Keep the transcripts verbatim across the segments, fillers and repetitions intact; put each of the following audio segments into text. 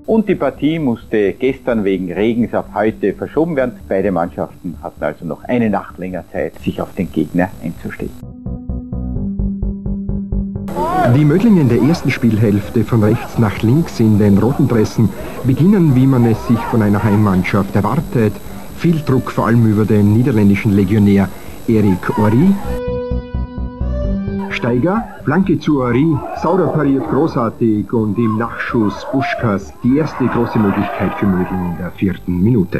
und die Partie musste gestern wegen Regens auf heute verschoben werden. Beide Mannschaften hatten also noch eine Nacht länger Zeit, sich auf den Gegner einzustellen. Die Mödlinger in der ersten Spielhälfte von rechts nach links in den roten Dressen beginnen, wie man es sich von einer Heimmannschaft erwartet. Viel Druck vor allem über den niederländischen Legionär Eric Ory. Steiger, Flanke zu Ory, Saurer pariert großartig und im Nachschuss Buschkas die erste große Möglichkeit für Mödling in der vierten Minute.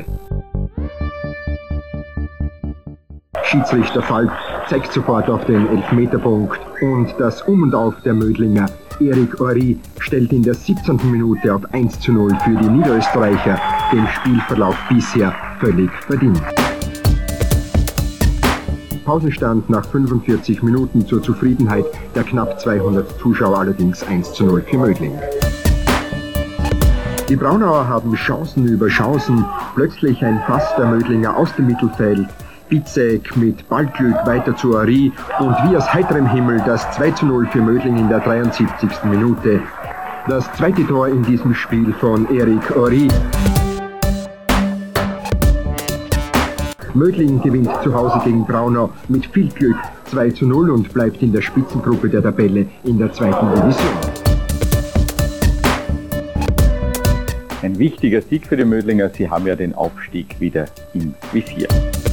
Schiedsrichter Falk zeigt sofort auf den Elfmeterpunkt und das Um und Auf der Mödlinger. Eric Ory stellt in der siebzehnten Minute auf eins zu null für die Niederösterreicher, den Spielverlauf bisher völlig verdient. Pausenstand nach fünfundvierzig Minuten zur Zufriedenheit der knapp zweihundert Zuschauer allerdings eins zu null für Mödling. Die Braunauer haben Chancen über Chancen, plötzlich ein Pass der Mödlinger aus dem Mittelfeld, Bitzek mit Ballglück weiter zu Ory und wie aus heiterem Himmel das zwei zu null für Mödling in der dreiundsiebzigsten Minute. Das zweite Tor in diesem Spiel von Eric Ory. Mödling gewinnt zu Hause gegen Braunau mit viel Glück zwei zu null und bleibt in der Spitzengruppe der Tabelle in der zweiten Division. Ein wichtiger Sieg für die Mödlinger, sie haben ja den Aufstieg wieder im Visier.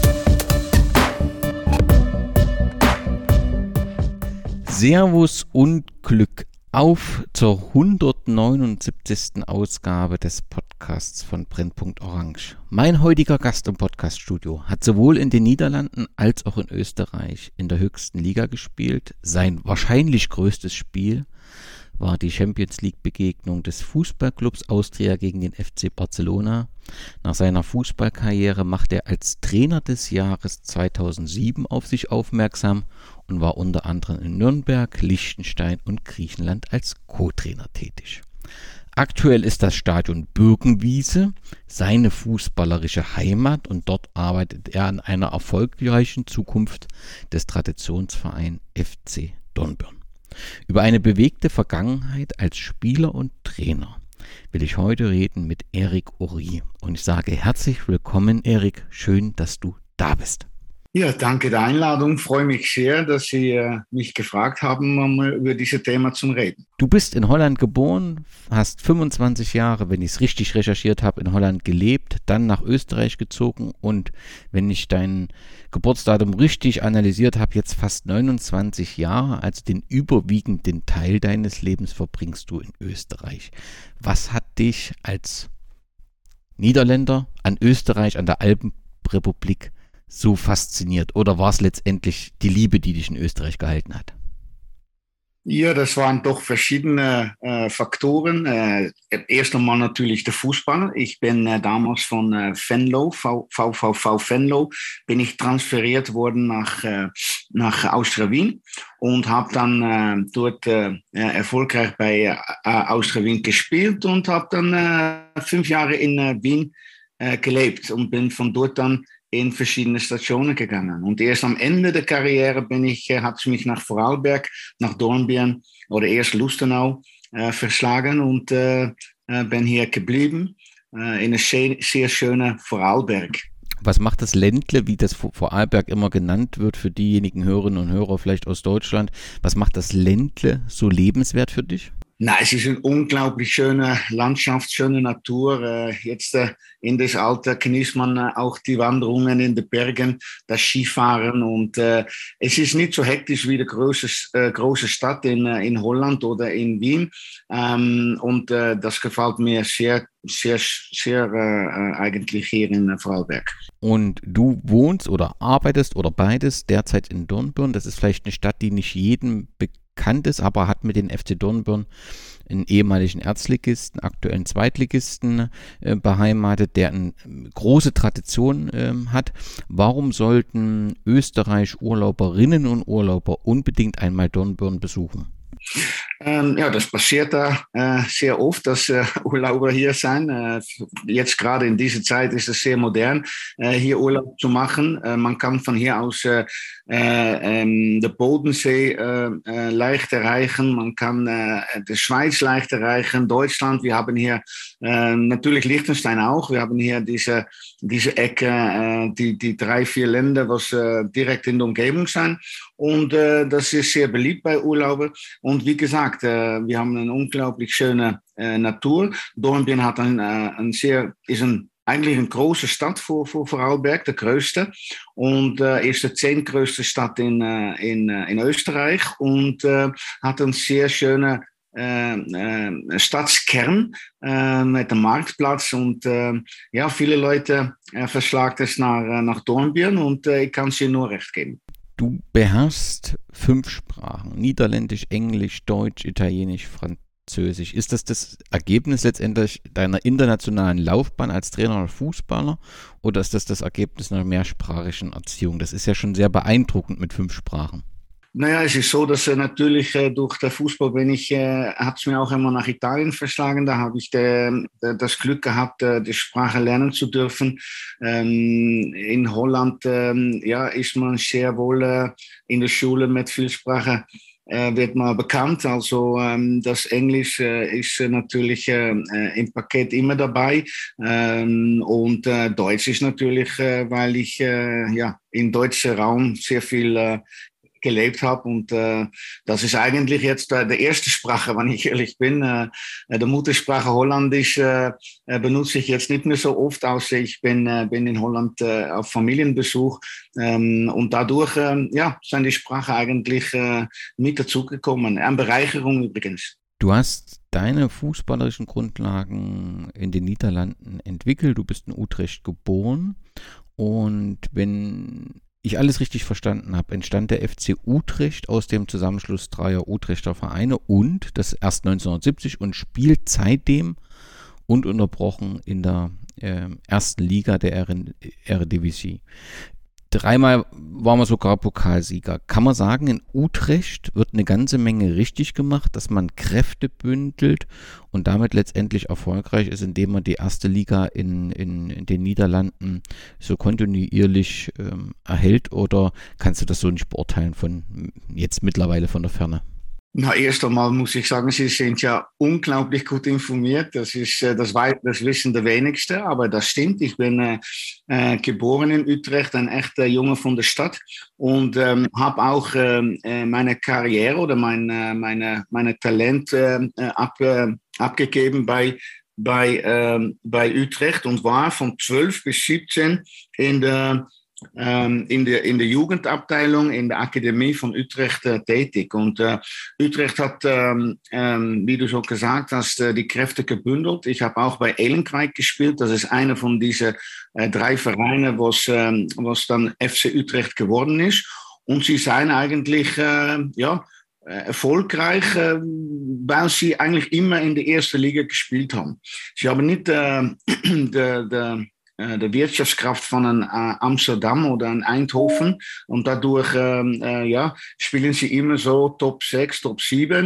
Servus und Glück auf zur hundertneunundsiebzigsten Ausgabe des Podcasts von Brennpunkt Orange. Mein heutiger Gast im Podcaststudio hat sowohl in den Niederlanden als auch in Österreich in der höchsten Liga gespielt. Sein wahrscheinlich größtes Spiel war die Champions-League-Begegnung des Fußballclubs Austria gegen den F C Barcelona. Nach seiner Fußballkarriere macht er als Trainer des Jahres zweitausendsieben auf sich aufmerksam und war unter anderem in Nürnberg, Liechtenstein und Griechenland als Co-Trainer tätig. Aktuell ist das Stadion Birkenwiese seine fußballerische Heimat und dort arbeitet er an einer erfolgreichen Zukunft des Traditionsvereins F C Dornbirn. Über eine bewegte Vergangenheit als Spieler und Trainer will ich heute reden mit Eric Ory. Und ich sage herzlich willkommen, Eric. Schön, dass du da bist. Ja, danke der Einladung. Freue mich sehr, dass Sie äh, mich gefragt haben, um über dieses Thema zu reden. Du bist in Holland geboren, hast fünfundzwanzig Jahre, wenn ich es richtig recherchiert habe, in Holland gelebt, dann nach Österreich gezogen und wenn ich dein Geburtsdatum richtig analysiert habe, jetzt fast neunundzwanzig Jahre, also den überwiegenden Teil deines Lebens verbringst du in Österreich. Was hat dich als Niederländer an Österreich, an der Alpenrepublik so fasziniert? Oder war es letztendlich die Liebe, die dich in Österreich gehalten hat? Ja, das waren doch verschiedene äh, Faktoren. Äh, erst einmal natürlich der Fußball. Ich bin äh, damals von äh, Venlo, v, VVV Venlo, bin ich transferiert worden nach, äh, nach Austria Wien und habe dann äh, dort äh, erfolgreich bei äh, Austria Wien gespielt und habe dann äh, fünf Jahre in äh, Wien äh, gelebt und bin von dort dann in verschiedene Stationen gegangen. Und erst am Ende der Karriere bin ich, äh, hat es mich nach Vorarlberg, nach Dornbirn oder erst Lustenau äh, verschlagen und äh, äh, bin hier geblieben äh, in einer sehr, sehr schönen Vorarlberg. Was macht das Ländle, wie das Vorarlberg immer genannt wird, für diejenigen Hörerinnen und Hörer vielleicht aus Deutschland, was macht das Ländle so lebenswert für dich? Na, es ist eine unglaublich schöne Landschaft, schöne Natur. Jetzt in das Alter genießt man auch die Wanderungen in den Bergen, das Skifahren und äh, es ist nicht so hektisch wie die große, äh, große Stadt in, in Holland oder in Wien ähm, und äh, das gefällt mir sehr, sehr, sehr äh, eigentlich hier in Vorarlberg. Und du wohnst oder arbeitest oder beides derzeit in Dornbirn. Das ist vielleicht eine Stadt, die nicht jedem bekannt ist, aber hat mit den F C Dornbirn einen ehemaligen Erstligisten, aktuellen Zweitligisten äh, beheimatet, der eine große Tradition äh, hat. Warum sollten Österreich-Urlauberinnen und Urlauber unbedingt einmal Dornbirn besuchen? Ähm, ja, das passiert da äh, sehr oft, dass äh, Urlauber hier sind. Äh, jetzt gerade in dieser Zeit ist es sehr modern, äh, hier Urlaub zu machen. Äh, man kann von hier aus äh, äh, ähm, den Bodensee äh, äh, leicht erreichen. Man kann äh, die Schweiz leicht erreichen, Deutschland. Wir haben hier äh, natürlich Liechtenstein auch. Wir haben hier diese, diese Ecke, äh, die, die drei, vier Länder, was äh, direkt in der Umgebung sind. Und äh, das ist sehr beliebt bei Urlaubern. Und wie gesagt, äh, wir haben eine unglaublich schöne äh, Natur. Dornbirn hat ein, äh, ein sehr, ist ein, eigentlich eine große Stadt für, für Vorarlberg, der größte. Und äh, ist die zehntgrößte Stadt in, äh, in, äh, in Österreich und äh, hat einen sehr schönen äh, äh, Stadtkern äh, mit dem Marktplatz. Und äh, ja, viele Leute äh, verschlagen es nach, äh, nach Dornbirn und äh, ich kann es dir nur recht geben. Du beherrschst fünf Sprachen: Niederländisch, Englisch, Deutsch, Italienisch, Französisch. Ist das das Ergebnis letztendlich deiner internationalen Laufbahn als Trainer oder Fußballer oder ist das das Ergebnis einer mehrsprachigen Erziehung? Das ist ja schon sehr beeindruckend mit fünf Sprachen. Naja, es ist so, dass äh, natürlich äh, durch den Fußball bin ich, äh, hat es mir auch immer nach Italien verschlagen. Da habe ich de, de, das Glück gehabt, äh, die Sprache lernen zu dürfen. Ähm, in Holland ähm, ja, ist man sehr wohl äh, in der Schule mit Vielsprache äh, wird man bekannt. Also ähm, das Englisch äh, ist äh, natürlich äh, im Paket immer dabei. Ähm, und äh, Deutsch ist natürlich, äh, weil ich äh, ja, im deutschen Raum sehr viel äh, gelebt habe und äh, das ist eigentlich jetzt äh, die erste Sprache, wenn ich ehrlich bin. Äh, die Muttersprache Holländisch äh, benutze ich jetzt nicht mehr so oft, außer ich bin, äh, bin in Holland äh, auf Familienbesuch ähm, und dadurch äh, ja, sind die Sprachen eigentlich äh, mit dazugekommen. Eine Bereicherung übrigens. Du hast deine fußballerischen Grundlagen in den Niederlanden entwickelt. Du bist in Utrecht geboren und wenn ich alles richtig verstanden habe, entstand der F C Utrecht aus dem Zusammenschluss dreier Utrechter Vereine und das erst neunzehnhundertsiebzig und spielt seitdem ununterbrochen in der äh, ersten Liga der Eredivisie. Dreimal waren wir sogar Pokalsieger. Kann man sagen, in Utrecht wird eine ganze Menge richtig gemacht, dass man Kräfte bündelt und damit letztendlich erfolgreich ist, indem man die erste Liga in, in, in den Niederlanden so kontinuierlich ähm, erhält? Oder kannst du das so nicht beurteilen von jetzt mittlerweile von der Ferne? Na, erst einmal muss ich sagen, Sie sind ja unglaublich gut informiert. Das ist, das, weiß, das wissen die wenigsten, aber das stimmt. Ich bin äh, geboren in Utrecht, ein echter Junge von der Stadt und ähm, habe auch äh, meine Karriere oder mein, äh, meine, meine Talent äh, ab, äh, abgegeben bei bei äh, bei Utrecht und war von zwölf bis siebzehn in der Ähm, in der in der Jugendabteilung in der Akademie von Utrecht äh, tätig. Und äh, Utrecht hat, ähm, ähm, wie du schon gesagt hast, äh, die Kräfte gebündelt. Ich habe auch bei Ehlenkrijk gespielt. Das ist einer von diesen äh, drei Vereinen, was, ähm, was dann F C Utrecht geworden ist. Und sie sind eigentlich, äh, ja, erfolgreich, äh, weil sie eigentlich immer in der ersten Liga gespielt haben. Sie haben nicht äh, der de, der Wirtschaftskraft von einem äh, Amsterdam oder einem Eindhoven und dadurch ähm, äh, ja, spielen sie immer so Top sechs, Top sieben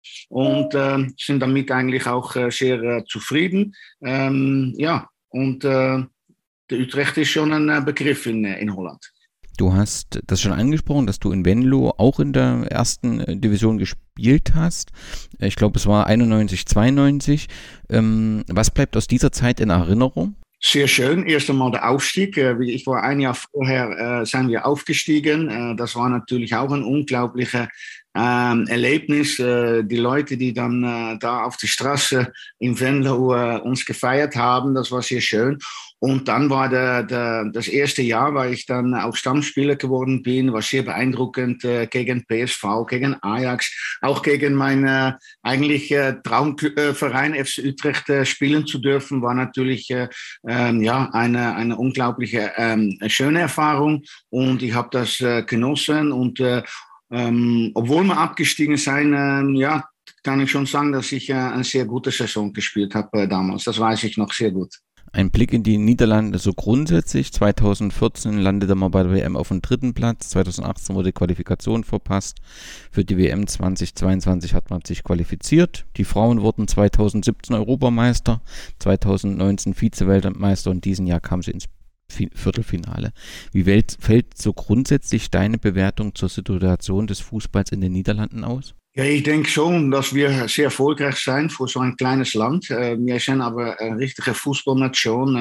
und äh, sind damit eigentlich auch äh, sehr äh, zufrieden. Ähm, ja, und äh, der Utrecht ist schon ein äh, Begriff in, in Holland. Du hast das schon angesprochen, dass du in Venlo auch in der ersten Division gespielt hast. Ich glaube, es war einundneunzig, zweiundneunzig. Ähm, was bleibt aus dieser Zeit in Erinnerung? Sehr schön. Erst einmal der Aufstieg. Ich war ein Jahr vorher, äh, sind wir aufgestiegen. Äh, das war natürlich auch ein unglaubliches ähm, Erlebnis. Äh, die Leute, die dann äh, da auf der Straße in Venlo äh, uns gefeiert haben, das war sehr schön. Und dann war der, der, das erste Jahr, weil ich dann auch Stammspieler geworden bin, war sehr beeindruckend äh, gegen P S V, gegen Ajax, auch gegen meinen äh, eigentlich äh, Traumverein F C Utrecht äh, spielen zu dürfen, war natürlich äh, äh, ja eine, eine unglaubliche äh, schöne Erfahrung und ich habe das äh, genossen und äh, ähm, obwohl wir abgestiegen sind, äh, ja, kann ich schon sagen, dass ich äh, eine sehr gute Saison gespielt habe äh, damals. Das weiß ich noch sehr gut. Ein Blick in die Niederlande so grundsätzlich. zweitausendvierzehn landete man bei der W M auf dem dritten Platz. zweitausendachtzehn wurde die Qualifikation verpasst. Für die W M zweitausendzweiundzwanzig hat man sich qualifiziert. Die Frauen wurden zweitausendsiebzehn Europameister, zweitausendneunzehn Vize-Weltmeister und diesen Jahr kam sie ins Viertelfinale. Wie fällt so grundsätzlich deine Bewertung zur Situation des Fußballs in den Niederlanden aus? Ja, ich denke schon, dass wir sehr erfolgreich sein für so ein kleines Land. Wir sind aber eine richtige Fußballnation.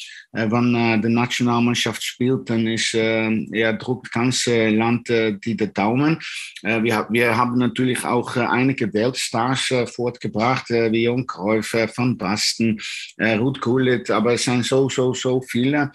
Wenn die Nationalmannschaft spielt, dann ist, ja, drückt das ganze Land die Daumen. Wir, wir haben natürlich auch einige Weltstars fortgebracht, wie Johan Cruyff, Van Basten, Ruud Gullit, aber es sind so, so, so viele.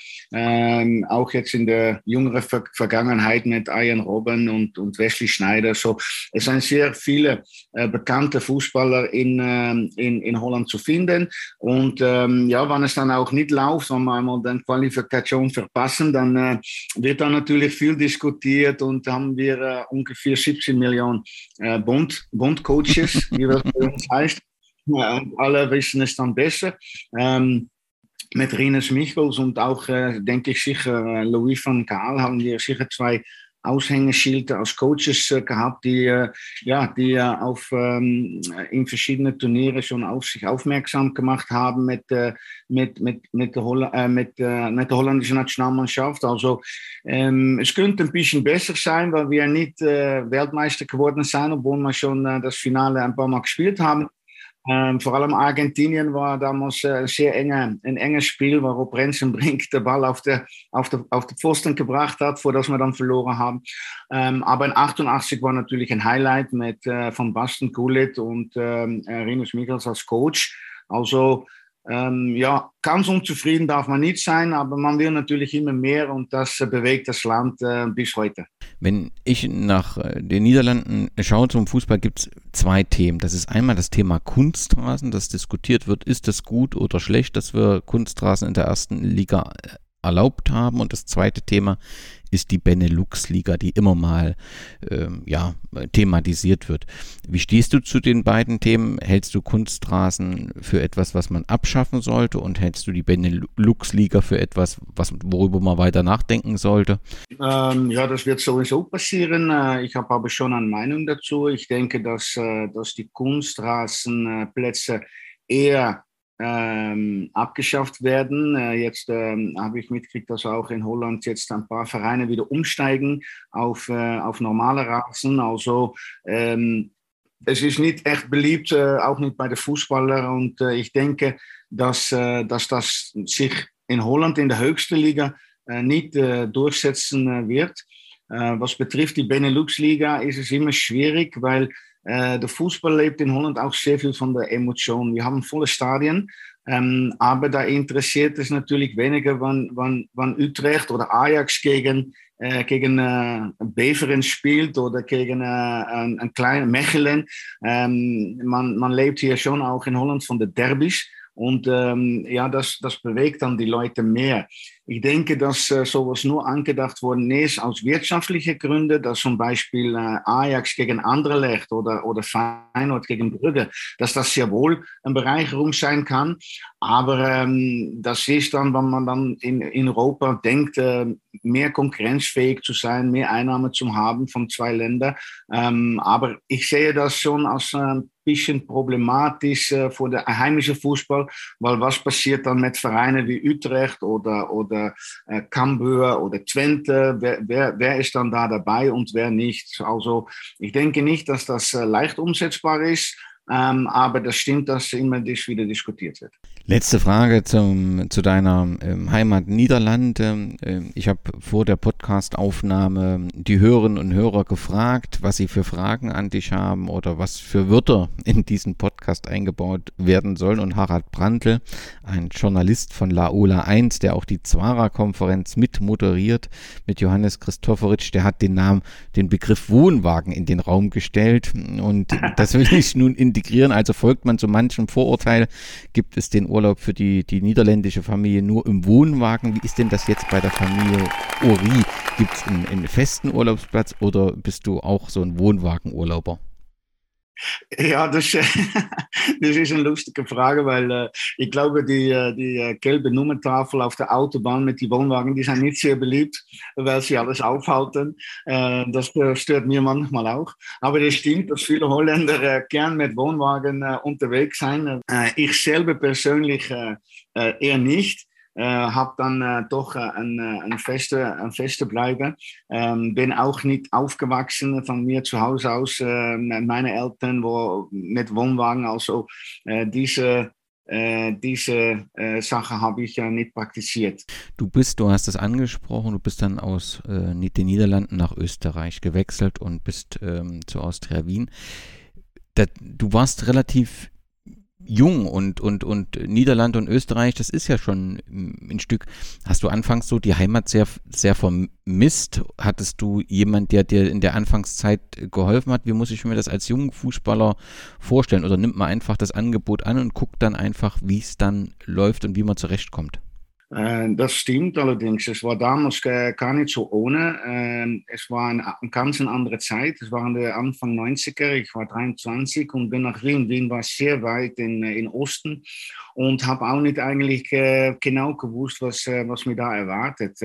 Auch jetzt in der jüngeren Vergangenheit mit Arjen Robben und, und Wesley Sneijder. So, es sind sehr viele äh, bekannte Fußballer in, äh, in, in Holland zu finden. Und ähm, ja, wenn es dann auch nicht läuft, wenn wir einmal die Qualifikation verpassen, dann äh, wird dann natürlich viel diskutiert und haben wir äh, ungefähr siebzehn Millionen äh, Bond, Bond-Coaches, wie das bei uns heißt. Ja, und alle wissen es dann besser. Ähm, mit Rinus Michels und auch, äh, denke ich sicher, äh, Louis van Gaal haben wir sicher zwei Aushängeschilder als Coaches äh, gehabt, die, äh, ja, die äh, auf, ähm, in verschiedenen Turniere schon auf sich aufmerksam gemacht haben mit, äh, mit, mit, mit, der, Holl- äh, mit, äh, mit der holländischen Nationalmannschaft. Also ähm, es könnte ein bisschen besser sein, weil wir nicht äh, Weltmeister geworden sind, obwohl wir schon äh, das Finale ein paar Mal gespielt haben. Ähm, vor allem Argentinien war damals äh, sehr enge, ein enges Spiel, wo Prensenbrink den Ball auf der, auf der, auf der Pfosten gebracht hat, vor das wir dann verloren haben. Ähm, aber in achtundachtzig war natürlich ein Highlight mit äh, Van Basten, Gullit und ähm, Rinus Michels als Coach. Also ähm, ja, ganz unzufrieden darf man nicht sein, aber man will natürlich immer mehr und das äh, bewegt das Land äh, bis heute. Wenn ich nach den Niederlanden schaue zum Fußball, gibt es zwei Themen. Das ist einmal das Thema Kunstrasen, das diskutiert wird, ist es gut oder schlecht, dass wir Kunstrasen in der ersten Liga erlaubt haben. Und das zweite Thema ist die Benelux-Liga, die immer mal ähm, ja, thematisiert wird. Wie stehst du zu den beiden Themen? Hältst du Kunstrasen für etwas, was man abschaffen sollte, und hältst du die Benelux-Liga für etwas, was, worüber man weiter nachdenken sollte? Ähm, ja, das wird sowieso passieren. Ich habe aber schon eine Meinung dazu. Ich denke, dass, dass die Kunstrasenplätze eher Ähm, abgeschafft werden. Äh, jetzt ähm, habe ich mitgekriegt, dass auch in Holland jetzt ein paar Vereine wieder umsteigen auf, äh, auf normale Rasen. Also ähm, es ist nicht echt beliebt, äh, auch nicht bei den Fußballern. Und äh, ich denke, dass, äh, dass das sich in Holland in der höchsten Liga äh, nicht äh, durchsetzen äh, wird. Äh, was betrifft die Benelux-Liga ist es immer schwierig, weil Uh, der Fußball lebt in Holland auch sehr viel von der Emotion. Wir haben volle Stadien, ähm, aber da interessiert es natürlich weniger, wann, wann, wann Utrecht oder Ajax gegen, äh, gegen äh, Beveren spielt oder gegen äh, ein, ein kleiner Mechelen. Ähm, man, man lebt hier schon auch in Holland von den Derbys. Und ähm, ja, das, das bewegt dann die Leute mehr. Ich denke, dass äh, sowas nur angedacht worden ist aus wirtschaftlichen Gründen, dass zum Beispiel äh, Ajax gegen Anderlecht oder, oder Feyenoord gegen Brugge, dass das sehr wohl eine Bereicherung sein kann. Aber ähm, das ist dann, wenn man dann in, in Europa denkt, äh, mehr konkurrenzfähig zu sein, mehr Einnahmen zu haben von zwei Ländern. Ähm, aber ich sehe das schon als ein bisschen problematisch äh, für den heimischen Fußball, weil was passiert dann mit Vereinen wie Utrecht oder, oder äh, Cambuur oder Twente? Wer, wer, wer ist dann da dabei und wer nicht? Also ich denke nicht, dass das äh, leicht umsetzbar ist. Ähm, aber das stimmt, dass immer das wieder diskutiert wird. Letzte Frage zum, zu deiner ähm, Heimat Niederlande. Ähm, ich habe vor der Podcast-Aufnahme die Hörerinnen und Hörer gefragt, was sie für Fragen an dich haben oder was für Wörter in diesen Podcast eingebaut werden sollen. Und Harald Brandl, ein Journalist von Laola eins, der auch die Zwara-Konferenz mit moderiert, mit Johannes Christopheritsch, der hat den Namen, den Begriff Wohnwagen in den Raum gestellt. Und das will ich nun integrieren. Also folgt man so manchem Vorurteil, gibt es den Urlaub für die, die niederländische Familie nur im Wohnwagen. Wie ist denn das jetzt bei der Familie Ori? Gibt es einen, einen festen Urlaubsplatz oder bist du auch so ein Wohnwagenurlauber? Ja, das, Das ist eine lustige Frage, weil äh, ich glaube, die, die äh, gelbe Nummertafel auf der Autobahn mit den Wohnwagen, die sind nicht sehr beliebt, weil sie alles aufhalten. Äh, das äh, stört mir manchmal auch. Aber das stimmt, dass viele Holländer äh, gern mit Wohnwagen äh, unterwegs sind. Äh, ich selber persönlich äh, äh, eher nicht. Äh, habe dann äh, doch äh, ein, ein feste, ein feste Bleibe. Ähm, bin auch nicht aufgewachsen von mir zu Hause aus. Äh, meine Eltern wo mit Wohnwagen, also äh, diese äh, diese äh, Sache habe ich ja nicht praktiziert. Du bist, du hast es angesprochen, du bist dann aus äh, den Niederlanden nach Österreich gewechselt und bist ähm, zu Austria Wien. Da, du warst relativ jung und, und, und Niederlande und Österreich, das ist ja schon ein Stück. Hast du anfangs so die Heimat sehr, sehr vermisst? Hattest du jemand, der dir in der Anfangszeit geholfen hat? Wie muss ich mir das als jungen Fußballer vorstellen? Oder nimmt man einfach das Angebot an und guckt dann einfach, wie es dann läuft und wie man zurechtkommt? Das stimmt allerdings. Es war damals gar nicht so ohne. Es war eine ganz andere Zeit. Es waren die Anfang neunziger. Ich war dreiundzwanzig und bin nach Wien. Wien war sehr weit in, in Osten und habe auch nicht eigentlich genau gewusst, was, was mir da erwartet.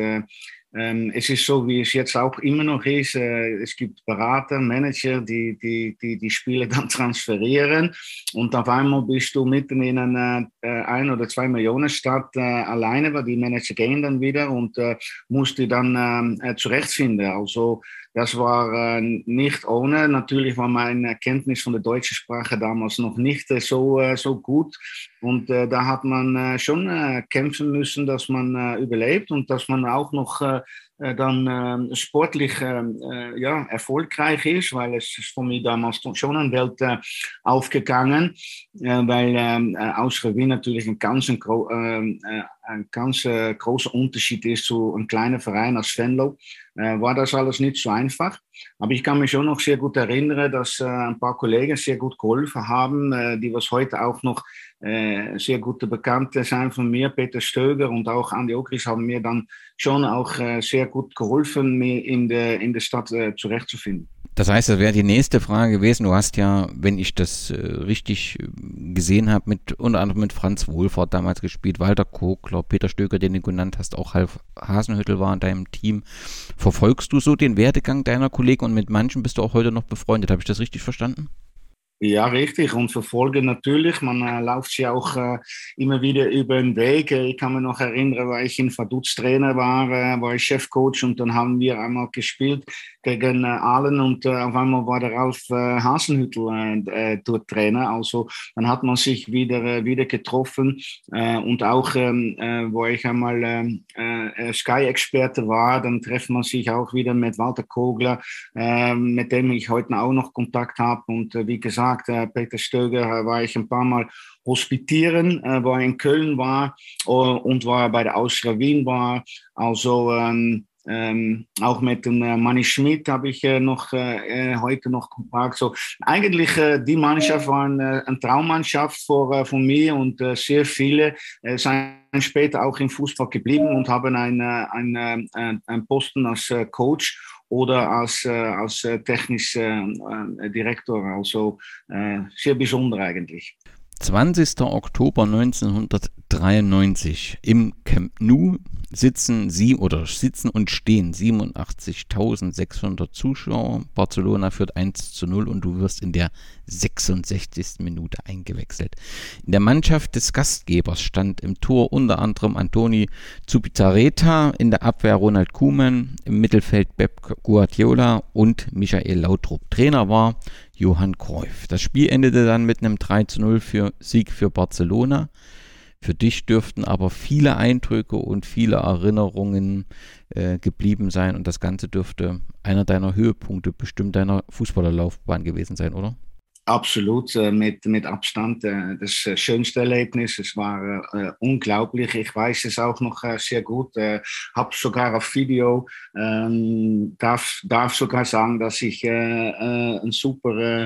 Ähm, es ist so, wie es jetzt auch immer noch ist. Äh, es gibt Berater, Manager, die die, die die Spiele dann transferieren. Und auf einmal bist du mitten in einer äh, ein- oder zwei Millionen Stadt äh, alleine, weil die Manager gehen dann wieder und äh, musst die dann äh, zurechtfinden. Also das war äh, nicht ohne. Natürlich war meine Kenntnis von der deutschen Sprache damals noch nicht äh, so, äh, so gut. Und äh, da hat man äh, schon äh, kämpfen müssen, dass man äh, überlebt und dass man auch noch äh, dann äh, sportlich äh, ja, erfolgreich ist, weil es ist für mich damals schon eine Welt äh, aufgegangen, äh, weil äh, Austria Wien natürlich ein ganz, ein, äh, ein ganz äh, großer Unterschied ist zu einem kleinen Verein als Venlo. Äh, war das alles nicht so einfach. Aber ich kann mich schon noch sehr gut erinnern, dass äh, ein paar Kollegen sehr gut geholfen haben, äh, die was heute auch noch äh, sehr gute Bekannte sind von mir, Peter Stöger und auch Andi Okris haben mir dann schon auch äh, sehr gut geholfen, mir in der, in der Stadt äh, zurechtzufinden. Das heißt, das wäre die nächste Frage gewesen. Du hast ja, wenn ich das äh, richtig gesehen habe, mit unter anderem mit Franz Wohlfahrt damals gespielt, Walter Kogler, Peter Stöger, den du genannt hast, auch Half Hasenhüttl war in deinem Team. Verfolgst du so den Werdegang deiner Kollegen und mit manchen bist du auch heute noch befreundet? Habe ich das richtig verstanden? Ja, richtig. Und verfolgen natürlich. Man äh, läuft sie auch äh, immer wieder über den Weg. Ich kann mich noch erinnern, weil ich in Vaduz Trainer war, äh, war ich Chefcoach und dann haben wir einmal gespielt gegen äh, Aalen und äh, auf einmal war der Ralf äh, Hasenhüttl äh, äh, dort Trainer. Also dann hat man sich wieder, äh, wieder getroffen äh, und auch, ähm, äh, wo ich einmal äh, äh, Sky-Experte war, dann trifft man sich auch wieder mit Walter Kogler, äh, mit dem ich heute auch noch Kontakt habe und äh, wie gesagt, Peter Stöger war ich ein paar Mal hospitieren, wo er in Köln war und wo er bei der Austria Wien war. Also ähm, ähm, auch mit dem äh, Manni Schmidt habe ich äh, noch äh, heute noch Kontakt. So, eigentlich äh, die Mannschaft war eine, eine Traummannschaft für, äh, von mir und äh, sehr viele äh, sind später auch im Fußball geblieben und haben einen, einen, einen Posten als äh, Coach oder als, äh, als äh, technischer äh, Direktor. Also äh, sehr besonder eigentlich. zwanzigster Oktober neunzehnhundertdreiundneunzig im Camp Nou sitzen sie oder sitzen und stehen siebenundachtzigtausendsechshundert Zuschauer. Barcelona führt eins zu null und du wirst in der sechsundsechzigsten Minute eingewechselt. In der Mannschaft des Gastgebers stand im Tor unter anderem Antoni Zubizarreta, in der Abwehr Ronald Koeman, im Mittelfeld Pep Guardiola und Michael Laudrup. Trainer war Johann Cruyff. Das Spiel endete dann mit einem drei zu null für Sieg für Barcelona. Für dich dürften aber viele Eindrücke und viele Erinnerungen äh, geblieben sein und das Ganze dürfte einer deiner Höhepunkte bestimmt deiner Fußballerlaufbahn gewesen sein, oder? Absolut, äh, mit, mit Abstand äh, das äh, schönste Erlebnis. Es war äh, unglaublich. Ich weiß es auch noch äh, sehr gut. Äh, habe sogar auf Video, ähm, darf, darf sogar sagen, dass ich äh, äh, ein super äh,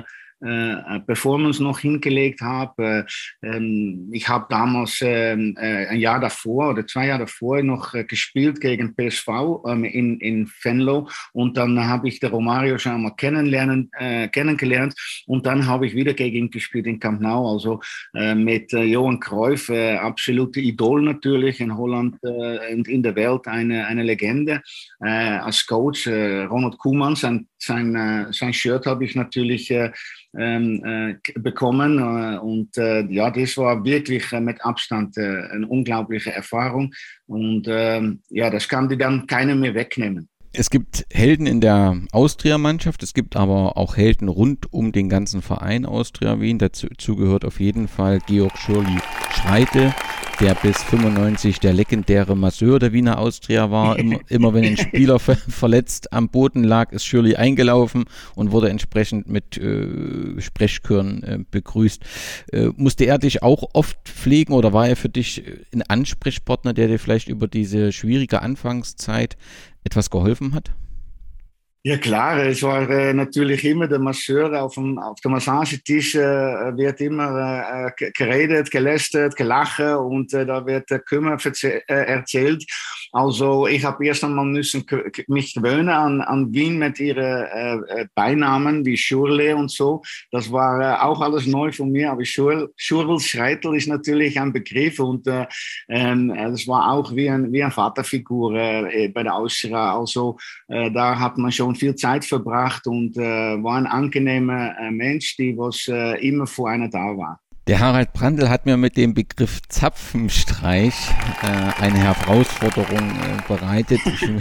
äh, Performance noch hingelegt habe. Ähm, ich habe damals äh, ein Jahr davor oder zwei Jahre davor noch äh, gespielt gegen P S V ähm, in, in Venlo und dann habe ich den Romario schon einmal kennenlernen, äh, kennengelernt und dann habe ich wieder gegen ihn gespielt in Camp Nou, also äh, mit äh, Johan Cruyff, äh, absolute Idol natürlich in Holland äh, und in der Welt, eine, eine Legende. Äh, als Coach, äh, Ronald Koeman, sein, sein, äh, sein Shirt habe ich natürlich äh, äh, bekommen äh, und äh, ja, das war wirklich äh, mit Abstand äh, eine unglaubliche Erfahrung und äh, ja, das kann dir dann keiner mehr wegnehmen. Es gibt Helden in der Austria-Mannschaft, es gibt aber auch Helden rund um den ganzen Verein Austria Wien. Dazu, dazu gehört auf jeden Fall Georg Schürrli Schreite, der bis fünfundneunzig der legendäre Masseur der Wiener Austria war. Immer, immer wenn ein Spieler ver- verletzt am Boden lag, ist Schürrli eingelaufen und wurde entsprechend mit äh, Sprechchören äh, begrüßt. Äh, musste er dich auch oft pflegen oder war er für dich ein Ansprechpartner, der dir vielleicht über diese schwierige Anfangszeit etwas geholfen hat? Ja klar, es war äh, natürlich immer der Masseur auf dem auf dem Massagetisch, äh, wird immer äh, geredet, gelästert, gelacht und äh, da wird der Kummer verze- äh, erzählt. Also ich habe erst einmal müssen k- mich gewöhnen an, an Wien mit ihren äh, Beinamen wie Schurle und so. Das war äh, auch alles neu von mir, aber Schur, Schurl Schreitel ist natürlich ein Begriff und äh, äh, das war auch wie ein wie eine Vaterfigur äh, bei der Austria. Also äh, da hat man schon viel Zeit verbracht und äh, war ein angenehmer äh, Mensch, die was äh, immer vor einer da war. Der Harald Brandl hat mir mit dem Begriff Zapfenstreich äh, eine Herausforderung äh, bereitet.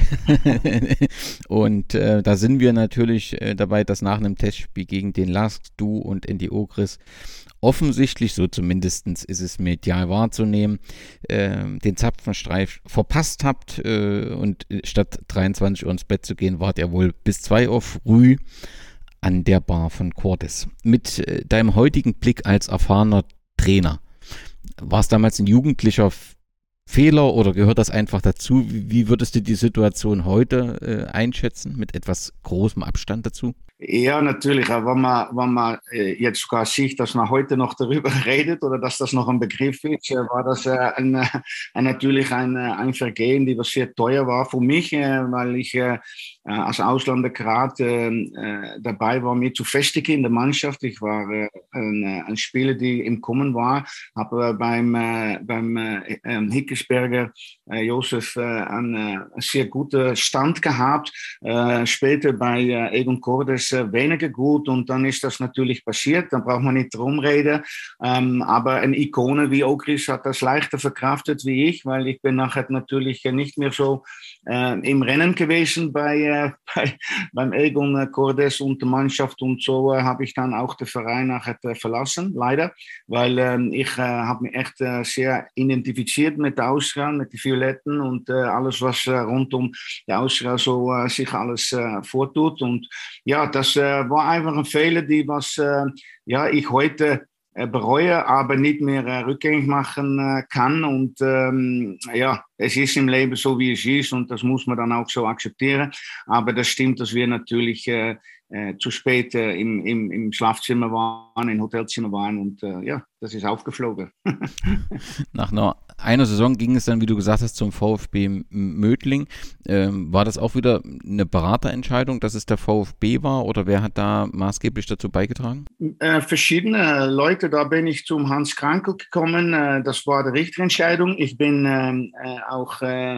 und äh, da sind wir natürlich äh, dabei, dass nach einem Testspiel gegen den Lask, du und Andy Ogris offensichtlich, so zumindest ist es medial wahrzunehmen, äh, den Zapfenstreich verpasst habt äh, und statt dreiundzwanzig Uhr ins Bett zu gehen, wart ihr wohl bis zwei Uhr früh an der Bar von Cordes. Mit äh, deinem heutigen Blick als erfahrener Trainer, war es damals ein jugendlicher F- Fehler oder gehört das einfach dazu? Wie, wie würdest du die Situation heute äh, einschätzen, mit etwas großem Abstand dazu? Ja, natürlich. Wenn man, wenn man jetzt sogar sieht, dass man heute noch darüber redet oder dass das noch ein Begriff ist, war das ein, ein, natürlich ein, ein Vergehen, die was sehr teuer war für mich, weil ich als Ausländer gerade dabei war, mich zu festigen in der Mannschaft. Ich war ein, ein Spieler, die im Kommen war, habe beim, beim Hickesberger Josef einen sehr guten Stand gehabt. Später bei Egon Cordes weniger gut und dann ist das natürlich passiert, dann braucht man nicht drum reden, ähm, aber eine Ikone wie Ogris hat das leichter verkraftet wie ich, weil ich bin nachher natürlich nicht mehr so äh, im Rennen gewesen bei, äh, bei beim Egon Cordes und der Mannschaft und so äh, habe ich dann auch den Verein nachher äh, verlassen, leider, weil äh, ich äh, habe mich echt äh, sehr identifiziert mit der Austria, mit den Violetten und äh, alles, was äh, rund um die Austria so äh, sich alles äh, vortut und ja, das Das äh, war einfach ein Fehler, die was äh, ja, ich heute äh, bereue, aber nicht mehr äh, rückgängig machen äh, kann. Und ähm, ja, es ist im Leben so, wie es ist und das muss man dann auch so akzeptieren. Aber das stimmt, dass wir natürlich äh, äh, zu spät äh, im, im, im Schlafzimmer waren, im Hotelzimmer waren und äh, ja, das ist aufgeflogen. Nach einer, einer Saison ging es dann, wie du gesagt hast, zum VfB Mödling. Ähm, war das auch wieder eine Beraterentscheidung, dass es der VfB war oder wer hat da maßgeblich dazu beigetragen? Äh, verschiedene Leute, da bin ich zum Hans Krankl gekommen, äh, das war die richtige Entscheidung. Ich bin äh, auch äh,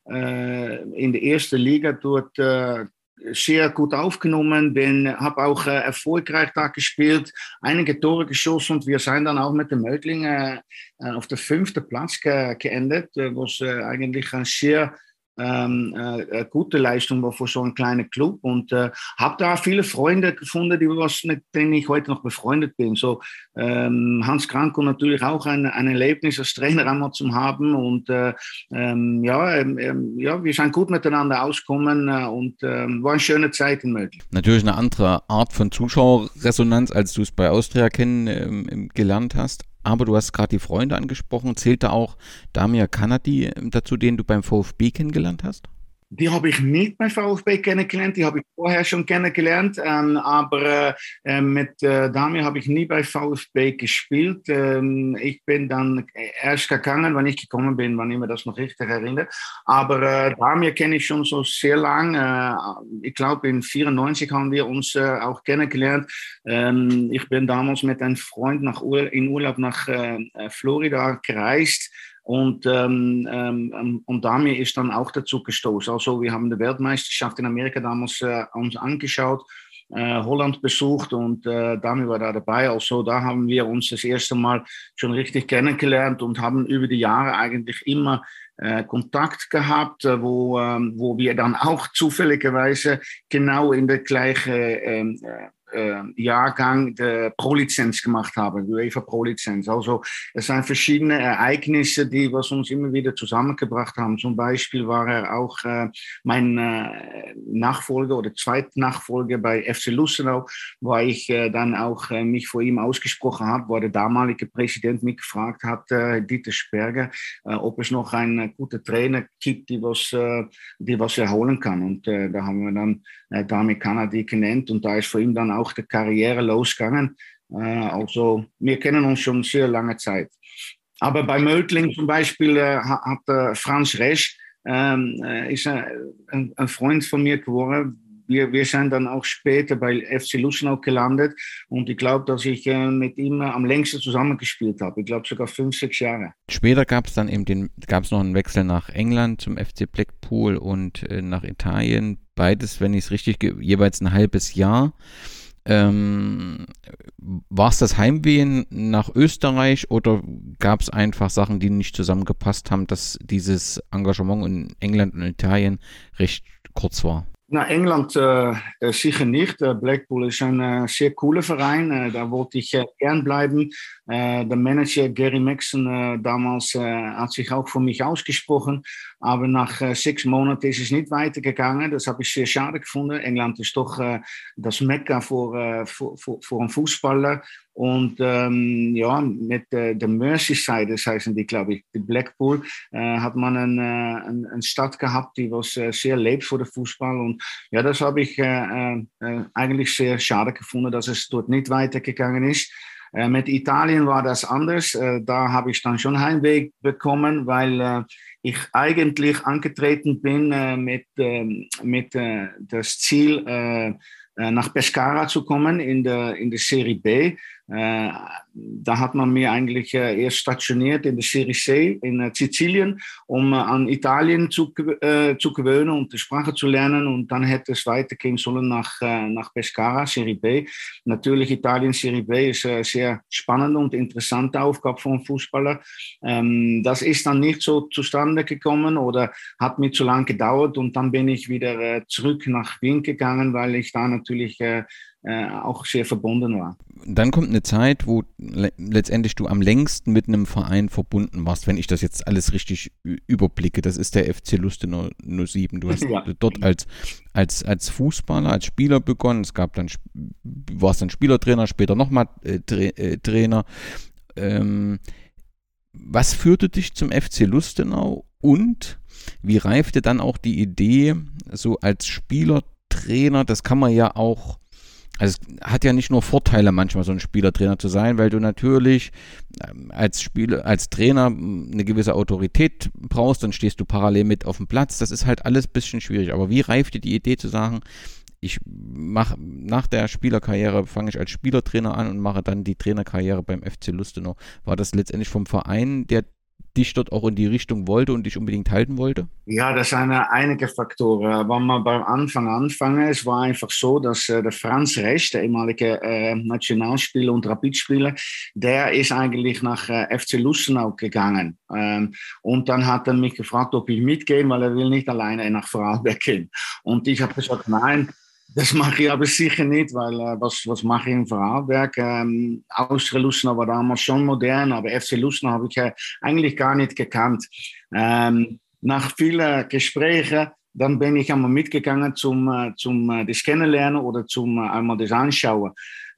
äh, in der ersten Liga dort äh, sehr gut aufgenommen, bin, habe auch äh, erfolgreich da gespielt, einige Tore geschossen und wir sind dann auch mit dem Mödling äh, auf der fünften Platz ge- geendet, äh, was äh, eigentlich ein sehr ähm, äh, gute Leistung war für so einen kleinen Club und äh, habe da viele Freunde gefunden, die was, mit denen ich heute noch befreundet bin. So ähm, Hans Krankl natürlich auch ein, ein Erlebnis als Trainer einmal zu haben und äh, ähm, ja, ähm, ja, wir sind gut miteinander ausgekommen äh, und äh, war eine schöne Zeit in Mödling. Natürlich eine andere Art von Zuschauerresonanz, als du es bei Austria kennen ähm, gelernt hast. Aber du hast gerade die Freunde angesprochen. Zählt da auch Damir Kanadi dazu, den du beim VfB kennengelernt hast? Die habe ich nicht bei VfB kennengelernt, die habe ich vorher schon kennengelernt, ähm, aber äh, mit äh, Damir habe ich nie bei VfB gespielt. Ähm, ich bin dann erst gegangen, wenn ich gekommen bin, wenn ich mir das noch richtig erinnere. Aber äh, Damir kenne ich schon so sehr lang. Äh, ich glaube, in vierundneunzig haben wir uns äh, auch kennengelernt. Ähm, ich bin damals mit einem Freund nach Ur- in Urlaub nach äh, Florida gereist. Und, ähm, ähm, und Damir ist dann auch dazu gestoßen. Also wir haben die Weltmeisterschaft in Amerika damals äh, uns angeschaut, äh, Holland besucht und äh, Damir war da dabei. Also da haben wir uns das erste Mal schon richtig kennengelernt und haben über die Jahre eigentlich immer äh, Kontakt gehabt, äh, wo, ähm, wo wir dann auch zufälligerweise genau in der gleichen äh, äh, Jahrgang der Pro-Lizenz gemacht haben, die UEFA Pro-Lizenz. Also es sind verschiedene Ereignisse, die was uns immer wieder zusammengebracht haben. Zum Beispiel war er auch äh, mein äh, Nachfolger oder Zweitnachfolger bei F C Lustenau, wo ich äh, dann auch äh, mich vor ihm ausgesprochen habe, wo der damalige Präsident mich gefragt hat, äh, Dieter Sperger, äh, ob es noch einen äh, guten Trainer gibt, die was, äh, die was erholen kann. Und äh, da haben wir dann äh, Damir Kanadi genannt und da ist für ihn dann auch auch die Karriere losgegangen. Äh, also wir kennen uns schon sehr lange Zeit. Aber bei Mödling zum Beispiel äh, hat äh, Franz Resch, ähm, äh, ist äh, ein, ein Freund von mir geworden. Wir, wir sind dann auch später bei F C Lustenau gelandet und ich glaube, dass ich äh, mit ihm am längsten zusammengespielt habe. Ich glaube sogar fünf, sechs Jahre. Später gab es dann eben den, gab es noch einen Wechsel nach England zum F C Blackpool und äh, nach Italien. Beides, wenn ich es richtig, jeweils ein halbes Jahr. Ähm, war es das Heimweh nach Österreich oder gab es einfach Sachen, die nicht zusammengepasst haben, dass dieses Engagement in England und Italien recht kurz war? Na, England äh, sicher nicht. Blackpool ist ein äh, sehr cooler Verein. Äh, da wollte ich äh, gern bleiben. Äh, der Manager Gary Maxson äh, damals äh, hat sich auch für mich ausgesprochen. Aber nach äh, sechs Monaten ist es nicht weitergegangen. Das habe ich sehr schade gefunden. England ist doch äh, das Mekka für, äh, für, für, für einen Fußballer. Und ähm, ja, mit äh, der Merseyside, das heißen die, glaube ich, die Blackpool, äh, hat man eine, eine, eine Stadt gehabt, die was äh, sehr lebt für den Fußball. Und ja, das habe ich äh, äh, eigentlich sehr schade gefunden, dass es dort nicht weitergegangen ist. Äh, mit Italien war das anders. Äh, da habe ich dann schon Heimweh bekommen, weil äh, ich eigentlich angetreten bin äh, mit, äh, mit äh, das Ziel, äh, nach Pescara zu kommen in der, in der Serie B. Äh, da hat man mir eigentlich äh, erst stationiert in der Serie C in äh, Sizilien, um äh, an Italien zu, äh, zu gewöhnen und die Sprache zu lernen. Und dann hätte es weitergehen sollen nach, äh, nach Pescara, Serie B. Natürlich, Italien Serie B ist eine sehr spannende und interessante Aufgabe für einen Fußballer. Ähm, das ist dann nicht so zustande gekommen oder hat mir zu lange gedauert. Und dann bin ich wieder äh, zurück nach Wien gegangen, weil ich da natürlich äh, äh, auch sehr verbunden war. Dann kommt eine Zeit, wo le- letztendlich du am längsten mit einem Verein verbunden warst, wenn ich das jetzt alles richtig ü- überblicke. Das ist der F C Lustenau null sieben. Du hast ja. dort als, als, als Fußballer, als Spieler begonnen. Es gab dann, warst dann Spielertrainer, später nochmal äh, Tra- äh, Trainer. Ähm, was führte dich zum F C Lustenau und wie reifte dann auch die Idee, so als Spielertrainer, das kann man ja auch, also es hat ja nicht nur Vorteile manchmal, so ein Spielertrainer zu sein, weil du natürlich als Spieler, als Trainer eine gewisse Autorität brauchst, dann stehst du parallel mit auf dem Platz. Das ist halt alles ein bisschen schwierig. Aber wie reift dir die Idee zu sagen, ich mache nach der Spielerkarriere, fange ich als Spielertrainer an und mache dann die Trainerkarriere beim F C Lustenau. War das letztendlich vom Verein, der dich dort auch in die Richtung wollte und dich unbedingt halten wollte? Ja, das sind einige Faktoren. Wenn man beim Anfang anfangen, es war einfach so, dass äh, der Franz Resch, der ehemalige äh, Nationalspieler und Rapidspieler, der ist eigentlich nach äh, F C Lustenau gegangen. Ähm, und dann hat er mich gefragt, ob ich mitgehen, weil er will nicht alleine nach Vorarlberg gehen. Und ich habe gesagt, nein, das mache ich aber sicher nicht, weil äh, was, was mache ich in Vorarlberg? Ähm, Austria Lustenau war damals schon modern, aber F C Lustenau habe ich äh, eigentlich gar nicht gekannt. Ähm, nach vielen Gesprächen, dann bin ich einmal mitgegangen zum, äh, zum äh, das Kennenlernen oder zum äh, einmal das Anschauen.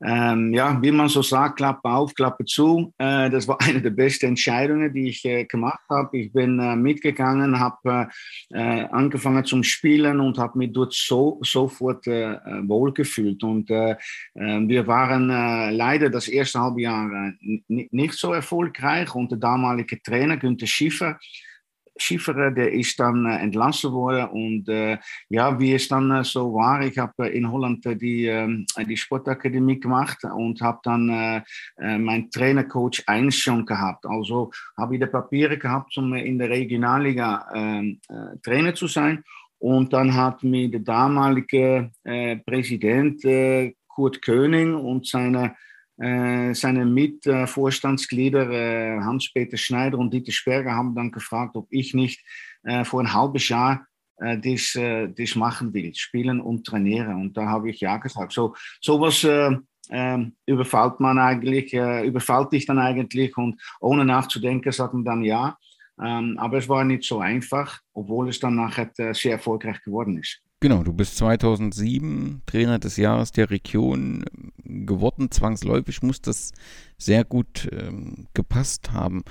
ähm, ja, wie man so sagt, Klappe auf, Klappe zu. Äh, das war eine der besten Entscheidungen, die ich äh, gemacht habe. Ich bin äh, mitgegangen, habe äh, angefangen zum Spielen und habe mich dort so, sofort äh, wohlgefühlt. Und äh, wir waren äh, leider das erste halbe Jahr äh, n- nicht so erfolgreich. Und der damalige Trainer Günther Schiffer, Schiffer, der ist dann äh, entlassen worden und äh, ja, wie es dann äh, so war, ich habe äh, in Holland äh, die, äh, die Sportakademie gemacht und habe dann äh, äh, meinen Trainercoach eins schon gehabt. Also habe ich die Papiere gehabt, um in der Regionalliga äh, äh, Trainer zu sein. Und dann hat mir der damalige äh, Präsident äh, Kurt König und seine Äh, seine Mitvorstandsglieder äh, Hans-Peter Schneider und Dieter Sperger haben dann gefragt, ob ich nicht äh, vor ein halbes Jahr äh, das, äh, das machen will, spielen und trainieren. Und da habe ich ja gesagt. So sowas äh, äh, überfällt man eigentlich, äh, überfällt dich dann eigentlich und ohne nachzudenken sagt man dann ja. Ähm, aber es war nicht so einfach, obwohl es dann nachher äh, sehr erfolgreich geworden ist. Genau, du bist zweitausendsieben Trainer des Jahres der Region geworden. Zwangsläufig muss das sehr gut ähm, gepasst haben.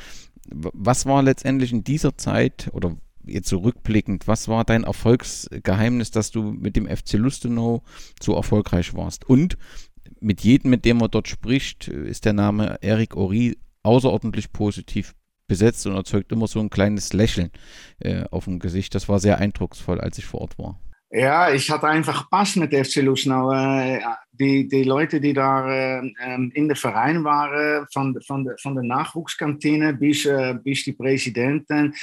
Was war letztendlich in dieser Zeit oder jetzt so rückblickend, was war dein Erfolgsgeheimnis, dass du mit dem F C Lustenau so erfolgreich warst? Und mit jedem, mit dem man dort spricht, ist der Name Eric Ory außerordentlich positiv besetzt und erzeugt immer so ein kleines Lächeln äh, auf dem Gesicht. Das war sehr eindrucksvoll, als ich vor Ort war. Ja, ich hatte einfach Pass mit F C Lustenau. Die, die Leute, die da in der Verein waren, von, von, der, von der Nachwuchskantine bis, bis die Präsidenten,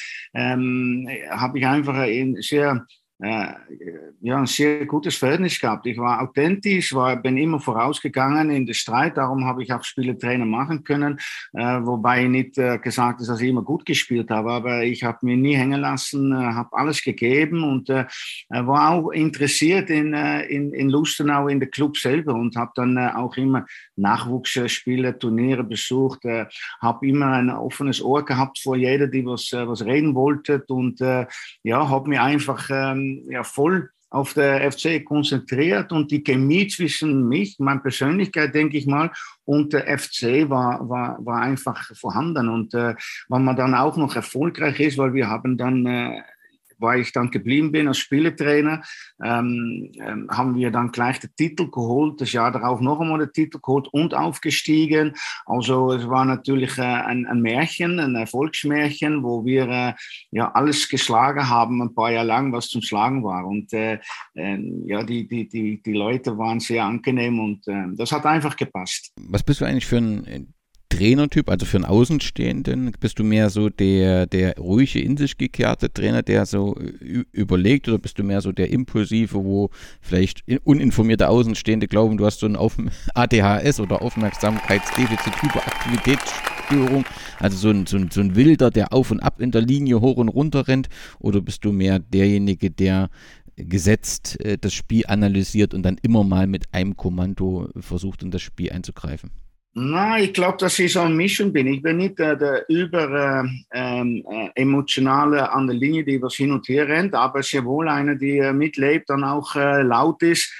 ähm, habe ich einfach ein sehr, äh, ja, ein sehr gutes Verhältnis gehabt. Ich war authentisch, war, bin immer vorausgegangen in den Streit, darum habe ich auch Spielertrainer machen können, äh, wobei nicht äh, gesagt ist, dass ich immer gut gespielt habe, aber ich habe mich nie hängen lassen, äh, habe alles gegeben und äh, war auch interessiert in, äh, in, in Lustenau, in der Club selber und habe dann äh, auch immer Nachwuchsspiele, Turniere besucht, äh, habe immer ein offenes Ohr gehabt vor jeder, die was, äh, was reden wollte und äh, ja, habe mich einfach ähm, ja, voll auf der F C konzentriert und die Chemie zwischen mich, meine Persönlichkeit, denke ich mal, und der F C war, war, war einfach vorhanden. Und äh, wenn man dann auch noch erfolgreich ist, weil wir haben dann, äh, weil ich dann geblieben bin als Spielertrainer, ähm, ähm, haben wir dann gleich den Titel geholt, das Jahr darauf noch einmal den Titel geholt und aufgestiegen. Also es war natürlich äh, ein, ein Märchen, ein Erfolgsmärchen, wo wir äh, ja alles geschlagen haben, ein paar Jahre lang, was zum Schlagen war. Und äh, äh, ja, die, die, die, die Leute waren sehr angenehm und äh, das hat einfach gepasst. Was bist du eigentlich für ein Trainertyp, also für einen Außenstehenden? Bist du mehr so der, der ruhige, in sich gekehrte Trainer, der so ü- überlegt, oder bist du mehr so der impulsive, wo vielleicht uninformierte Außenstehende glauben, du hast so eine Auf- A D H S oder Aufmerksamkeitsdefizit, Hyperaktivitätsstörung, also so ein, so, ein, so ein Wilder, der auf und ab in der Linie hoch und runter rennt, oder bist du mehr derjenige, der gesetzt äh, das Spiel analysiert und dann immer mal mit einem Kommando versucht, in das Spiel einzugreifen? Na, ich glaube, dass ich so eine Mischung bin. Ich bin nicht äh, der über äh, äh, emotionale an der Linie, die was hin und her rennt, aber sehr wohl einer, die äh, mitlebt und auch äh, laut ist.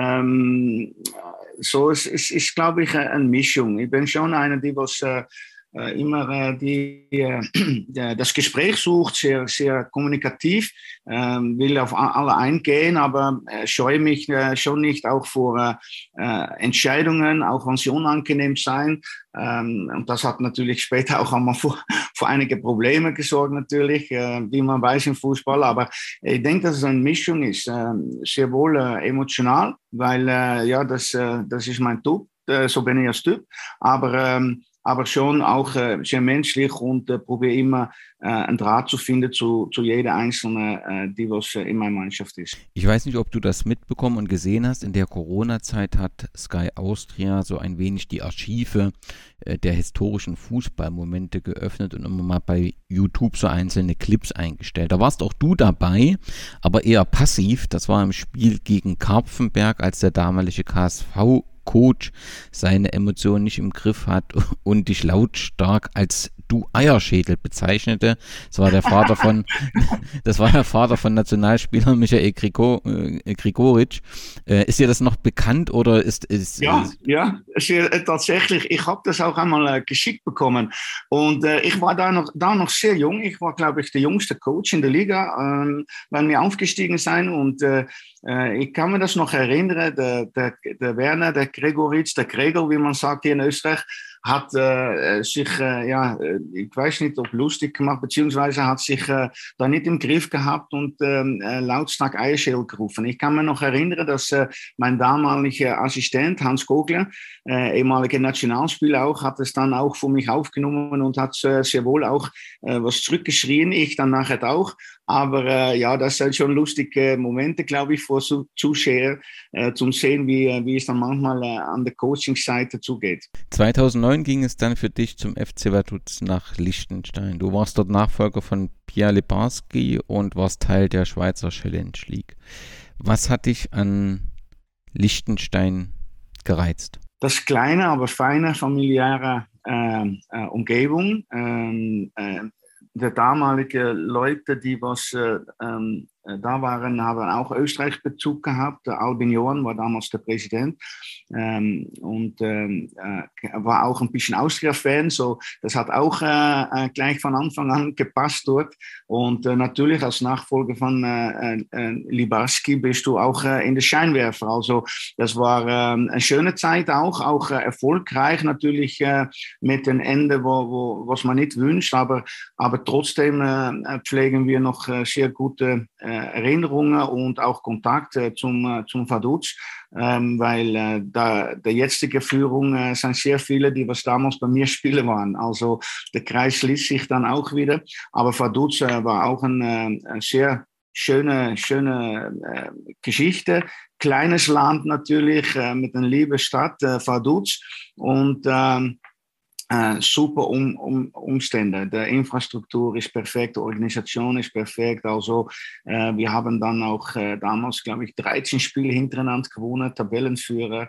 Ähm, so ist, ist, ist glaube ich, eine Mischung. Ich bin schon einer, die was äh, immer äh, die, äh, das Gespräch sucht, sehr, sehr kommunikativ, äh, will auf alle eingehen, aber äh, scheue mich äh, schon nicht auch vor äh, Entscheidungen, auch wenn sie unangenehm sein. Ähm, und das hat natürlich später auch einmal vor, vor einige Probleme gesorgt, natürlich, äh, wie man weiß im Fußball. Aber ich denke, dass es eine Mischung ist, äh, sehr wohl äh, emotional, weil äh, ja, das, äh, das ist mein Typ, äh, so bin ich als Typ. Aber ähm, aber schon auch äh, sehr menschlich und äh, probiere immer äh, einen Draht zu finden zu, zu jeder Einzelnen, äh, die was äh, in meiner Mannschaft ist. Ich weiß nicht, ob du das mitbekommen und gesehen hast. In der Corona-Zeit hat Sky Austria so ein wenig die Archive äh, der historischen Fußballmomente geöffnet und immer mal bei YouTube so einzelne Clips eingestellt. Da warst auch du dabei, aber eher passiv. Das war im Spiel gegen Karpfenberg, als der damalige K S V Coach seine Emotionen nicht im Griff hat und dich lautstark als Du Eierschädel bezeichnete. Das war der Vater von, das war der Vater von Nationalspieler Michael Grigor, äh, Grigoric. Äh, ist dir das noch bekannt oder ist ist Ja, ist, ja, sehr, äh, tatsächlich. Ich habe das auch einmal äh, geschickt bekommen. Und äh, ich war da noch, da noch sehr jung. Ich war, glaube ich, der jüngste Coach in der Liga, ähm, wenn wir aufgestiegen sind. Und äh, äh, ich kann mir das noch erinnern, der, der, der Werner, der Gregoritsch, der Gregor, wie man sagt hier in Österreich, hat äh, sich, äh, ja, ich weiß nicht, ob lustig gemacht, beziehungsweise hat sich äh, da nicht im Griff gehabt und äh, lautstark Eierschädel gerufen. Ich kann mir noch erinnern, dass äh, mein damaliger Assistent, Hans Kogler, äh, ehemaliger Nationalspieler auch, hat es dann auch von mich aufgenommen und hat äh, sehr wohl auch äh, was zurückgeschrien, ich dann nachher auch. Aber äh, ja, das sind schon lustige Momente, glaube ich, für Zuschauer, äh, zum sehen, wie, wie es dann manchmal äh, an der Coaching-Seite zugeht. zweitausendneun ging es dann für dich zum F C Vaduz nach Liechtenstein. Du warst dort Nachfolger von Pierre Lebarski und warst Teil der Schweizer Challenge League. Was hat dich an Liechtenstein gereizt? Das kleine, aber feine, familiäre äh, äh, Umgebung. Ähm, äh, die damalige Leute, die was äh, ähm, da waren, haben auch Österreich-Bezug gehabt. Der Albin Johan war damals der Präsident ähm, und ähm, äh, war auch ein bisschen Austria-Fan. So, das hat auch äh, gleich von Anfang an gepasst dort. Und äh, natürlich als Nachfolger von äh, äh, Libarski bist du auch äh, in der Scheinwerfer. Also das war äh, eine schöne Zeit auch, auch äh, erfolgreich natürlich äh, mit dem Ende, wo, wo, was man nicht wünscht. Aber, aber trotzdem äh, pflegen wir noch äh, sehr gute äh, Erinnerungen und auch Kontakt äh, zum, äh, zum Vaduz, ähm, weil äh, da, der jetzige Führung äh, sind sehr viele, die was damals bei mir Spieler waren. Also der Kreis schließt sich dann auch wieder. Aber Vaduz äh, war auch eine, eine sehr schöne, schöne äh, Geschichte. Kleines Land natürlich, äh, mit einer lieben Stadt, äh, Vaduz. Und ähm, Uh, super um, um, Umstände. Die Infrastruktur ist perfekt, die Organisation ist perfekt. Also uh, wir haben dann auch uh, damals, glaube ich, dreizehn Spiele hintereinander gewonnen, Tabellenführer.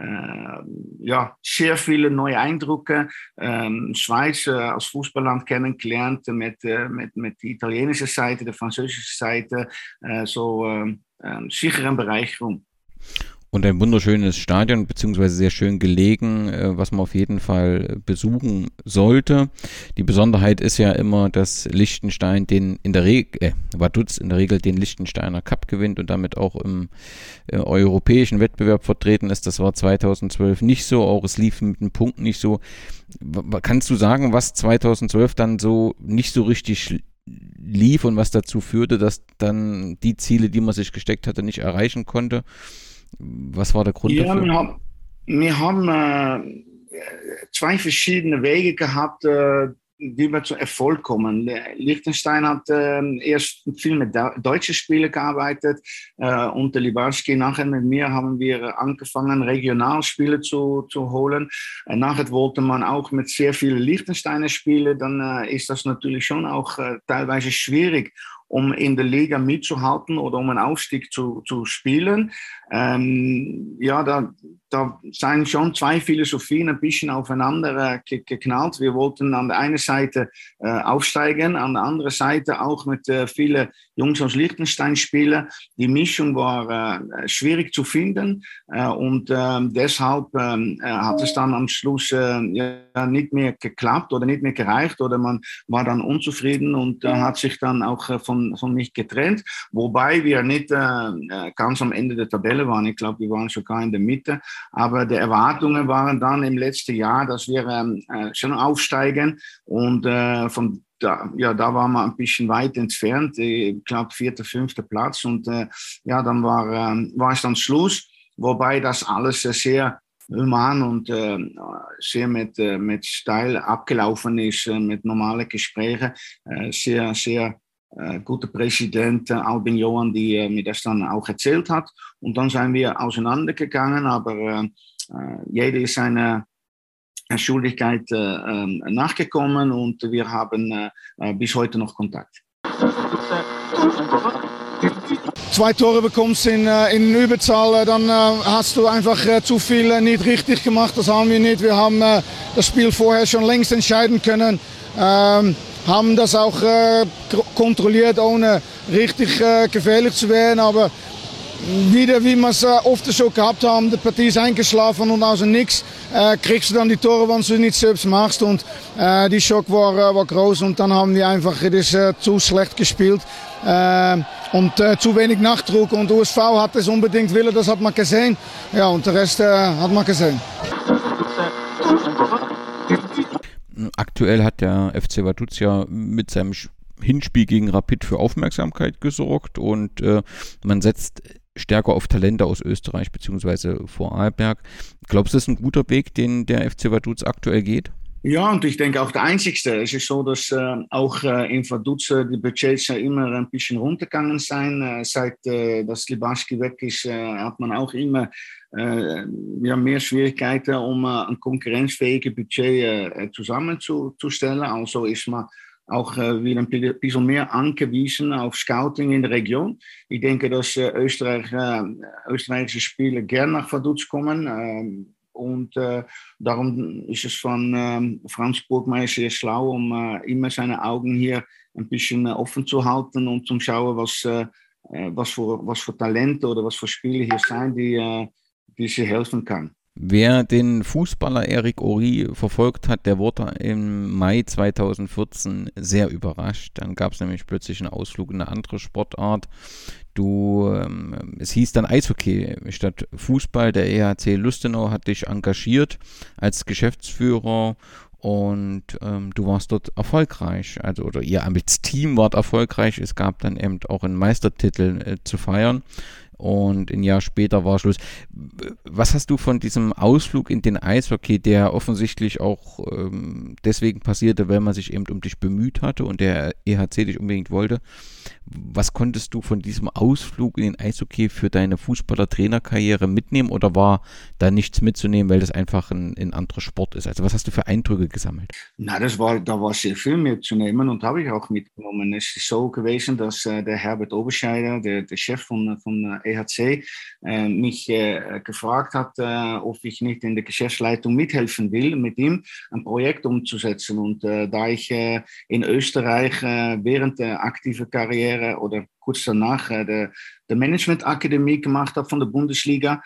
Uh, ja, sehr viele neue Eindrücke. Uh, Schweiz uh, als Fußballland kennengelernt mit, uh, mit, mit der italienischen Seite, der französischen Seite. Uh, so uh, uh, sicher eine Bereicherung. Und ein wunderschönes Stadion, beziehungsweise sehr schön gelegen, äh, was man auf jeden Fall besuchen sollte. Die Besonderheit ist ja immer, dass Liechtenstein den in der Regel, äh, Vaduz in der Regel den Liechtensteiner Cup gewinnt und damit auch im äh, europäischen Wettbewerb vertreten ist. Das war zweitausendzwölf nicht so, auch es lief mit dem Punkt nicht so. W- kannst du sagen, was zweitausendzwölf dann so nicht so richtig lief und was dazu führte, dass dann die Ziele, die man sich gesteckt hatte, nicht erreichen konnte? Was war der Grund ja, dafür? Wir haben, wir haben äh, zwei verschiedene Wege gehabt, äh, wie wir zu Erfolg kommen. Liechtenstein hat äh, erst viel mit deutschen Spielern gearbeitet. Äh, unter Libarski, nachher mit mir haben wir angefangen, Regionalspiele zu, zu holen. Äh, nachher wollte man auch mit sehr vielen Liechtensteiner spielen. Dann äh, ist das natürlich schon auch äh, teilweise schwierig, um in der Liga mitzuhalten oder um einen Aufstieg zu, zu spielen. Ähm, ja, da, da sind schon zwei Philosophien ein bisschen aufeinander äh, geknallt. Wir wollten an der einen Seite äh, aufsteigen, an der anderen Seite auch mit äh, vielen Jungs aus Liechtenstein spielen. Die Mischung war äh, schwierig zu finden äh, und äh, deshalb äh, hat es dann am Schluss äh, ja, nicht mehr geklappt oder nicht mehr gereicht oder man war dann unzufrieden und äh, hat sich dann auch äh, von von mich getrennt, wobei wir nicht äh, ganz am Ende der Tabelle waren. Ich glaube, wir waren sogar in der Mitte. Aber die Erwartungen waren dann im letzten Jahr, dass wir äh, schon aufsteigen und äh, von Da, ja, da waren wir ein bisschen weit entfernt, ich glaube vierter, fünfter Platz und äh, ja, dann war, äh, war es dann Schluss, wobei das alles äh, sehr human und äh, sehr mit, äh, mit Style abgelaufen ist, äh, mit normalen Gesprächen, äh, sehr, sehr äh, guter Präsident äh, Albin Johan, die äh, mir das dann auch erzählt hat und dann sind wir auseinandergegangen, aber äh, jeder ist seine Schuldigkeit äh, nachgekommen und wir haben äh, bis heute noch Kontakt. zwei Tore bekommst in, in Überzahl, dann hast du einfach zu viel nicht richtig gemacht. Das haben wir nicht. Wir haben das Spiel vorher schon längst entscheiden können. Ähm, haben das auch äh, kontrolliert, ohne richtig äh, gefährlich zu werden. Aber wieder, wie wir es äh, oft schon gehabt haben, die Partie ist eingeschlafen und aus dem Nix äh, kriegst du dann die Tore, wenn du nicht selbst machst. Und äh, die Schock war, äh, war groß und dann haben wir einfach das, äh, zu schlecht gespielt. Äh, und äh, zu wenig Nachdruck. Und U S V hat es unbedingt willen, das hat man gesehen. Ja, und der Rest äh, hat man gesehen. Aktuell hat der F C Vaduz ja mit seinem Hinspiel gegen Rapid für Aufmerksamkeit gesorgt und äh, man setzt stärker auf Talente aus Österreich bzw. Vorarlberg. Glaubst du, das ist ein guter Weg, den der F C Vaduz aktuell geht? Ja, und ich denke auch der einzigste. Es ist so, dass äh, auch äh, in Vaduz äh, die Budgets ja immer ein bisschen runtergegangen sind. Äh, seit äh, das Libaski weg ist, äh, hat man auch immer äh, ja, mehr Schwierigkeiten, um äh, ein konkurrenzfähiges Budget äh, zusammenzustellen. Also ist man auch äh, wieder ein bisschen mehr angewiesen auf Scouting in der Region. Ich denke, dass äh, Österreich, äh, österreichische Spieler gerne nach Vaduz kommen. Äh, Und äh, darum ist es von äh, Franz Burgmeier sehr schlau, um äh, immer seine Augen hier ein bisschen äh, offen zu halten und zu schauen, was, äh, was, für, was für Talente oder was für Spieler hier sind, die, äh, die sie helfen kann. Wer den Fußballer Eric Ory verfolgt hat, der wurde im Mai zweitausendvierzehn sehr überrascht. Dann gab es nämlich plötzlich einen Ausflug in eine andere Sportart. Du, ähm, es hieß dann Eishockey statt Fußball. Der E H C Lustenau hat dich engagiert als Geschäftsführer und ähm, du warst dort erfolgreich. Also, oder ihr als Team wart erfolgreich. Es gab dann eben auch einen Meistertitel äh, zu feiern. Und ein Jahr später war Schluss. Was hast du von diesem Ausflug in den Eishockey, der offensichtlich auch ähm, deswegen passierte, weil man sich eben um dich bemüht hatte und der E H C dich unbedingt wollte, was konntest du von diesem Ausflug in den Eishockey für deine Fußballer-Trainerkarriere mitnehmen oder war da nichts mitzunehmen, weil das einfach ein, ein anderer Sport ist? Also was hast du für Eindrücke gesammelt? Na, das war, da war sehr viel mitzunehmen und habe ich auch mitgenommen. Es ist so gewesen, dass äh, der Herbert Oberscheider, der, der Chef von, von E H C, äh, mich äh, gefragt hat, äh, ob ich nicht in der Geschäftsleitung mithelfen will, mit ihm ein Projekt umzusetzen. Und äh, da ich äh, in Österreich äh, während der aktiven Karriere oder kurz danach äh, der, der Management-Akademie gemacht habe von der Bundesliga,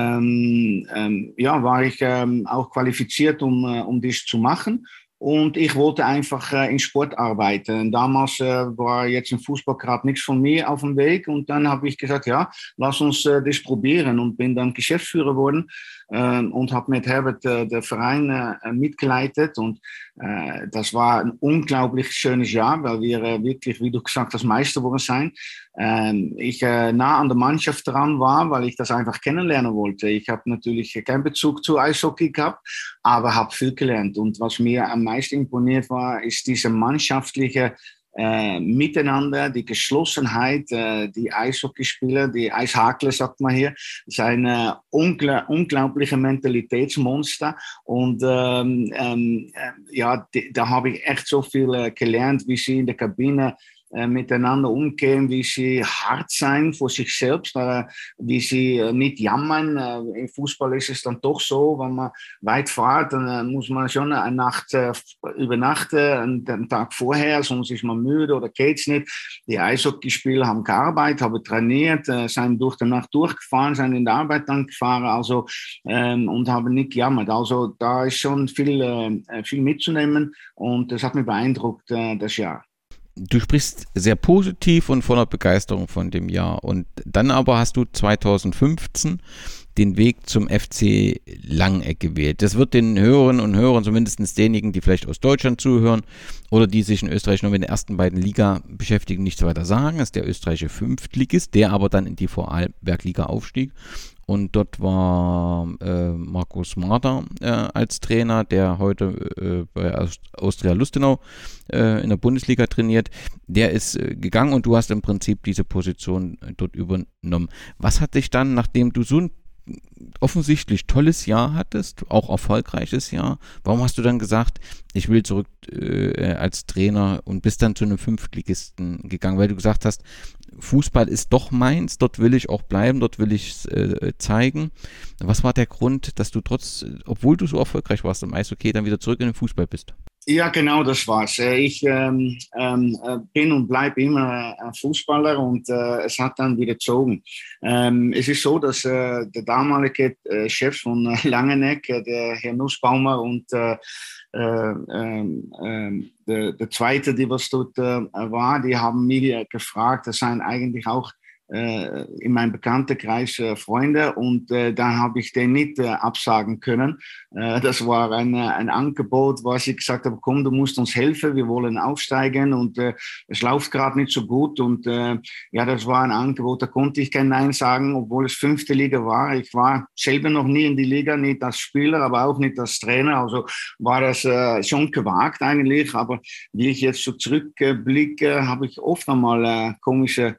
ähm, ähm, ja, war ich ähm, auch qualifiziert, um, äh, um dies zu machen. Und ich wollte einfach äh, in Sport arbeiten. Damals äh, war jetzt im Fußball gerade nichts von mir auf dem Weg. Und dann habe ich gesagt, ja, lass uns äh, das probieren. Und bin dann Geschäftsführer geworden äh, und habe mit Herbert äh, den Verein äh, mitgeleitet. Und äh, das war ein unglaublich schönes Jahr, weil wir äh, wirklich, wie du gesagt hast, Meister geworden sind. Ähm, ich äh, nah an der Mannschaft dran war, weil ich das einfach kennenlernen wollte. Ich habe natürlich keinen Bezug zu Eishockey gehabt, aber habe viel gelernt. Und was mir am meisten imponiert war, ist diese mannschaftliche äh, Miteinander, die Geschlossenheit, äh, die Eishockeyspieler, die Eishakler, sagt man hier, sind äh, ungl- unglaubliche Mentalitätsmonster. Und ähm, ähm, äh, ja, die, da habe ich echt so viel äh, gelernt, wie sie in der Kabine äh, miteinander umgehen, wie sie hart sein vor sich selbst, äh, wie sie äh, nicht jammern. Äh, Im Fußball ist es dann doch so, wenn man weit fährt, dann äh, muss man schon eine Nacht äh, übernachten, den Tag vorher, sonst ist man müde oder geht's nicht. Die Eishockeyspieler haben gearbeitet, haben trainiert, äh, sind durch die Nacht durchgefahren, sind in der Arbeit dann gefahren, also ähm, und haben nicht gejammert. Also da ist schon viel, äh, viel mitzunehmen und das hat mich beeindruckt, äh, das Jahr. Du sprichst sehr positiv und voller Begeisterung von dem Jahr. Und dann aber hast du zweitausendfünfzehn den Weg zum F C Langeck gewählt. Das wird den Hörern und Hörern, zumindest denjenigen, die vielleicht aus Deutschland zuhören oder die sich in Österreich nur mit den ersten beiden Liga beschäftigen, nichts weiter sagen. Das ist der österreichische Fünftligist, der aber dann in die Vorarlberg-Liga aufstieg. Und dort war äh, Markus Marder äh, als Trainer, der heute äh, bei Austria Lustenau äh, in der Bundesliga trainiert. Der ist äh, gegangen und du hast im Prinzip diese Position äh, dort übernommen. Was hat dich dann, nachdem du so ein offensichtlich tolles Jahr hattest, auch erfolgreiches Jahr, warum hast du dann gesagt, ich will zurück äh, als Trainer und bist dann zu einem Fünftligisten gegangen, weil du gesagt hast, Fußball ist doch meins, dort will ich auch bleiben, dort will ich es äh, zeigen. Was war der Grund, dass du trotz, obwohl du so erfolgreich warst im Eishockey, dann wieder zurück in den Fußball bist? Ja, genau, das war's. Ich ähm, ähm, bin und bleibe immer ein Fußballer und äh, es hat dann wieder gezogen. Ähm, es ist so, dass äh, der damalige äh, Chef von äh, Langeneck, äh, der Herr Nussbaumer und äh, äh, äh, der, der zweite, die was dort äh, war, die haben mich gefragt, das seien eigentlich auch äh, in meinem Bekanntenkreis äh, Freunde und äh, dann habe ich den nicht äh, absagen können. Äh, das war ein, ein Angebot, was ich gesagt habe, komm, du musst uns helfen, wir wollen aufsteigen und äh, es läuft gerade nicht so gut und äh, ja, das war ein Angebot, da konnte ich kein Nein sagen, obwohl es fünfte Liga war. Ich war selber noch nie in die Liga, nicht als Spieler, aber auch nicht als Trainer, also war das äh, schon gewagt eigentlich, aber wie ich jetzt so zurückblicke, habe ich oft einmal äh, komische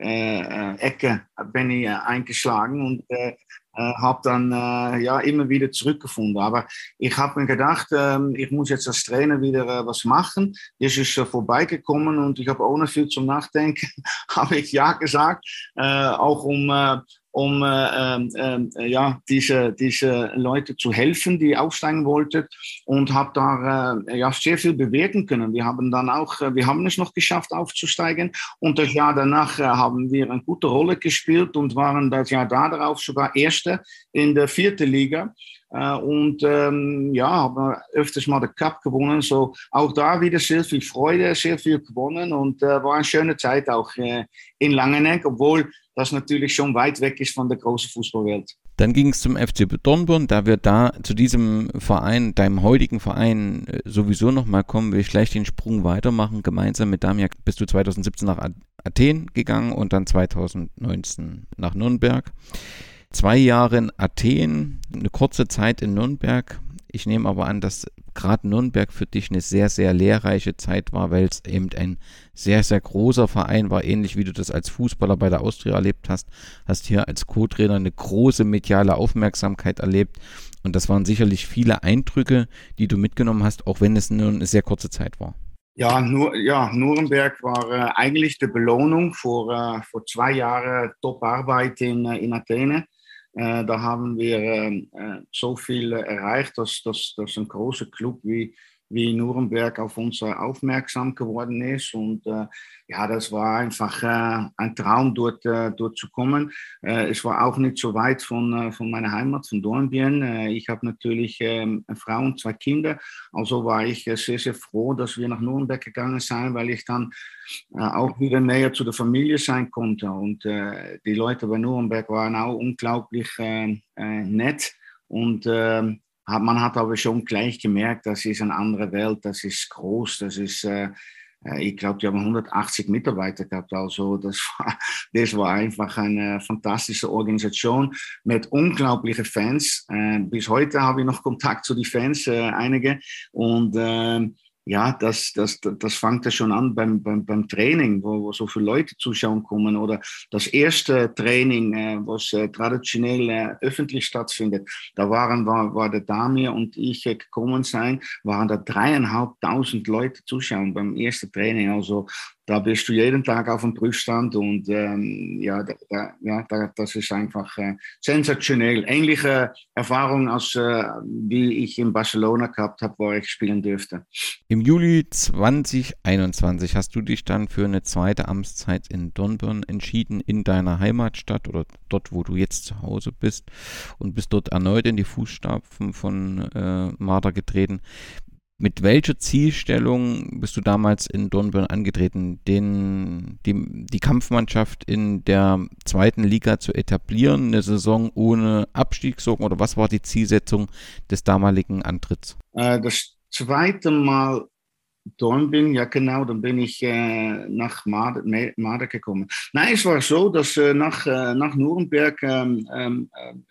Äh, Ecke bin ich äh, eingeschlagen und äh, äh, habe dann äh, ja immer wieder zurückgefunden. Aber ich habe mir gedacht, äh, ich muss jetzt als Trainer wieder äh, was machen. Das ist äh, vorbeigekommen und ich habe ohne viel zum Nachdenken habe ich ja gesagt, äh, auch um äh, um äh, äh, ja, diese, diese Leute zu helfen, die aufsteigen wollten und habe da äh, ja, sehr viel bewirken können. Wir haben dann auch, wir haben es noch geschafft aufzusteigen und das Jahr danach äh, haben wir eine gute Rolle gespielt und waren das Jahr darauf sogar Erste in der vierten Liga. Uh, und ähm, ja, haben öfters mal den Cup gewonnen. So auch da wieder sehr viel Freude, sehr viel gewonnen und äh, war eine schöne Zeit auch äh, in Langeneck, obwohl das natürlich schon weit weg ist von der großen Fußballwelt. Dann ging es zum F C Dornbirn. Da wir da zu diesem Verein, deinem heutigen Verein, sowieso nochmal kommen, will ich gleich den Sprung weitermachen. Gemeinsam mit Damir bist du zweitausendsiebzehn nach Athen gegangen und dann zweitausendneunzehn nach Nürnberg. Zwei Jahre in Athen, eine kurze Zeit in Nürnberg. Ich nehme aber an, dass gerade Nürnberg für dich eine sehr, sehr lehrreiche Zeit war, weil es eben ein sehr, sehr großer Verein war, ähnlich wie du das als Fußballer bei der Austria erlebt hast. Hast hier als Co-Trainer eine große mediale Aufmerksamkeit erlebt und das waren sicherlich viele Eindrücke, die du mitgenommen hast, auch wenn es nur eine sehr kurze Zeit war. Ja, nur, ja, Nuremberg war äh, eigentlich die Belohnung vor, äh, vor zwei Jahren Top-Arbeit in, in Athen. Äh, da haben wir äh, so viel erreicht, dass, dass, dass ein großer Club wie, wie Nuremberg auf uns aufmerksam geworden ist. Und äh, ja, das war einfach äh, ein Traum, dort, äh, dort zu kommen. Äh, es war auch nicht so weit von, äh, von meiner Heimat, von Dornbirn. Äh, ich habe natürlich äh, eine Frau und zwei Kinder. Also war ich äh, sehr, sehr froh, dass wir nach Nuremberg gegangen sind, weil ich dann äh, auch wieder näher zu der Familie sein konnte. Und äh, die Leute bei Nuremberg waren auch unglaublich äh, äh, nett. Und äh, man hat aber schon gleich gemerkt, das ist eine andere Welt, das ist groß, das ist, äh, ich glaube, die haben hundertachtzig Mitarbeiter gehabt, also das war, das war einfach eine fantastische Organisation mit unglaublichen Fans. Äh, bis heute habe ich noch Kontakt zu den Fans, äh, einige, und äh, ja, das, das, das fängt ja schon an beim, beim, beim Training, wo, wo so viele Leute zuschauen kommen. Oder das erste Training, äh, was äh, traditionell äh, öffentlich stattfindet. Da waren, war, war der Damir und ich äh, gekommen sein, waren da dreieinhalbtausend Leute zuschauen beim ersten Training. Also da bist du jeden Tag auf dem Prüfstand und ähm, ja, da, da, ja da, das ist einfach äh, sensationell. Ähnliche Erfahrung, als äh, wie ich in Barcelona gehabt habe, wo ich spielen dürfte. Im Juli zwanzig einundzwanzig hast du dich dann für eine zweite Amtszeit in Dornbirn entschieden, in deiner Heimatstadt oder dort, wo du jetzt zu Hause bist, und bist dort erneut in die Fußstapfen von äh, Marder getreten. Mit welcher Zielstellung bist du damals in Dornbirn angetreten, den, die, die Kampfmannschaft in der zweiten Liga zu etablieren, eine Saison ohne Abstiegssorgen, oder was war die Zielsetzung des damaligen Antritts? Äh, das zweite Mal Dornbirn, ja genau, dann bin ich äh, nach Marder, Marder gekommen. Nein, es war so, dass äh, nach, äh, nach Nuremberg ähm, ähm,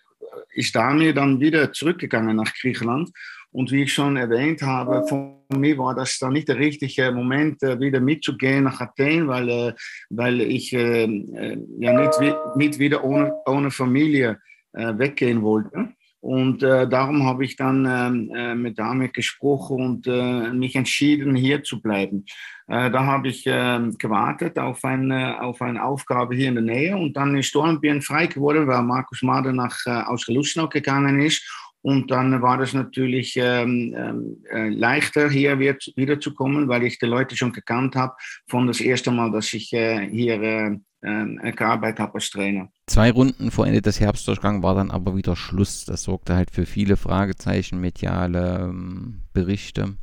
ist Damir dann wieder zurückgegangen nach Griechenland. Und wie ich schon erwähnt habe, von mir war das dann nicht der richtige Moment, wieder mitzugehen nach Athen, weil, weil ich äh, ja nicht, nicht wieder ohne, ohne Familie äh, weggehen wollte. Und äh, darum habe ich dann äh, mit damit gesprochen und äh, mich entschieden, hier zu bleiben. Äh, da habe ich äh, gewartet auf eine, auf eine Aufgabe hier in der Nähe und dann ist Dornbirn frei geworden, weil Markus Mader nach äh, Ausgelussenau gegangen ist. Und dann war das natürlich ähm, äh, leichter, hier wiederzukommen, weil ich die Leute schon gekannt habe von das erste Mal, dass ich äh, hier äh, äh, gearbeitet habe als Trainer. Zwei Runden vor Ende des Herbstdurchgangs war dann aber wieder Schluss. Das sorgte halt für viele Fragezeichen, mediale ähm, Berichte.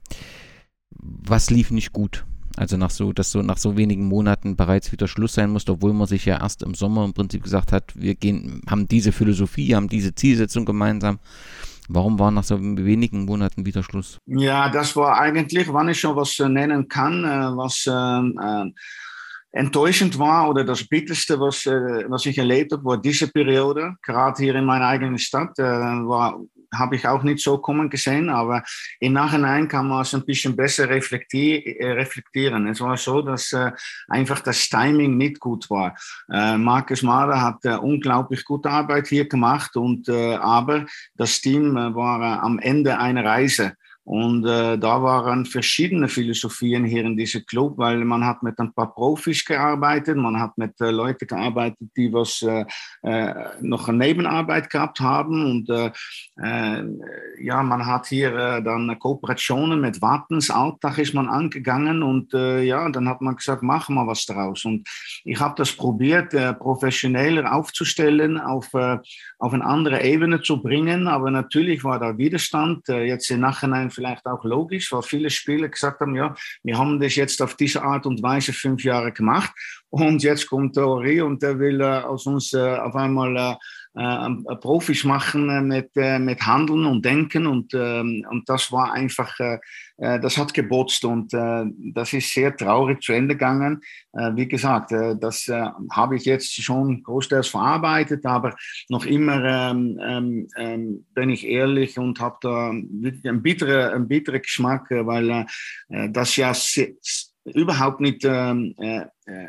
Was lief nicht gut? Also nach so, dass so nach so wenigen Monaten bereits wieder Schluss sein musste, obwohl man sich ja erst im Sommer im Prinzip gesagt hat, wir gehen, haben diese Philosophie, haben diese Zielsetzung gemeinsam. Warum war nach so wenigen Monaten wieder Schluss? Ja, das war eigentlich, wenn ich schon was nennen kann, was äh, äh, enttäuschend war oder das Bitterste, was, äh, was ich erlebt habe, war diese Periode. Gerade hier in meiner eigenen Stadt äh, war, habe ich auch nicht so kommen gesehen, aber im Nachhinein kann man es ein bisschen besser reflektier, äh, reflektieren. Es war so, dass äh, einfach das Timing nicht gut war. Äh, Markus Mader hat äh, unglaublich gute Arbeit hier gemacht, und, äh, aber das Team äh, war äh, am Ende einer Reise. Und äh, da waren verschiedene Philosophien hier in diesem Club, weil man hat mit ein paar Profis gearbeitet, man hat mit äh, Leuten gearbeitet, die was äh, äh, noch eine Nebenarbeit gehabt haben, und äh, äh, ja, man hat hier äh, dann Kooperationen mit Wattens, Alltag ist man angegangen, und äh, ja, dann hat man gesagt, machen wir was draus. Und ich habe das probiert, äh, professioneller aufzustellen, auf, äh, auf eine andere Ebene zu bringen, aber natürlich war da Widerstand, äh, jetzt im Nachhinein vielleicht auch logisch, weil viele Spieler gesagt haben, ja, wir haben das jetzt auf diese Art und Weise fünf Jahre gemacht, und jetzt kommt der Ori und der will äh, aus uns äh, auf einmal äh, äh, Profis machen äh, mit, äh, mit Handeln und Denken, und, äh, und das war einfach, äh, das hat gebotzt, und äh, das ist sehr traurig zu Ende gegangen. Äh, wie gesagt, äh, das äh, habe ich jetzt schon großteils verarbeitet, aber noch immer ähm, ähm, bin ich ehrlich und habe da einen bitteren, einen bitteren Geschmack, weil äh, das ja überhaupt nicht ähm, äh,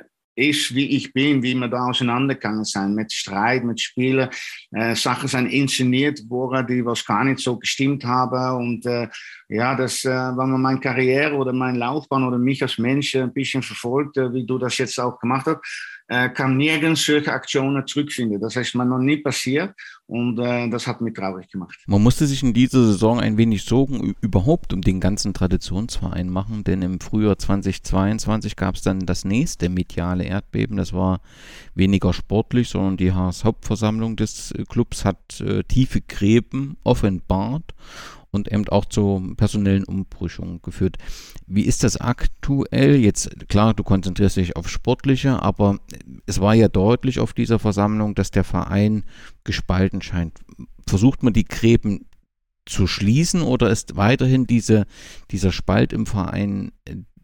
ist, wie ich bin, wie wir da auseinandergegangen sind, mit Streit, mit Spielen. Äh, Sachen sind inszeniert worden, die was gar nicht so gestimmt haben. Und äh, ja, das, äh, wenn man meine Karriere oder meine Laufbahn oder mich als Mensch ein bisschen verfolgt, äh, wie du das jetzt auch gemacht hast, äh, kann nirgends solche Aktionen zurückfinden. Das ist mir noch nie passiert, und äh, das hat mich traurig gemacht. Man musste sich in dieser Saison ein wenig Sorgen überhaupt um den ganzen Traditionsverein machen, denn im Frühjahr zweitausendzweiundzwanzig gab es dann das nächste mediale Erdbeben. Das war weniger sportlich, sondern die H S Hauptversammlung des Clubs hat äh, tiefe Gräben offenbart und eben auch zu personellen Umbrüchungen geführt. Wie ist das aktuell? Jetzt, klar, du konzentrierst dich auf Sportliche, aber es war ja deutlich auf dieser Versammlung, dass der Verein gespalten scheint. Versucht man die Gräben zu schließen, oder ist weiterhin diese, dieser Spalt im Verein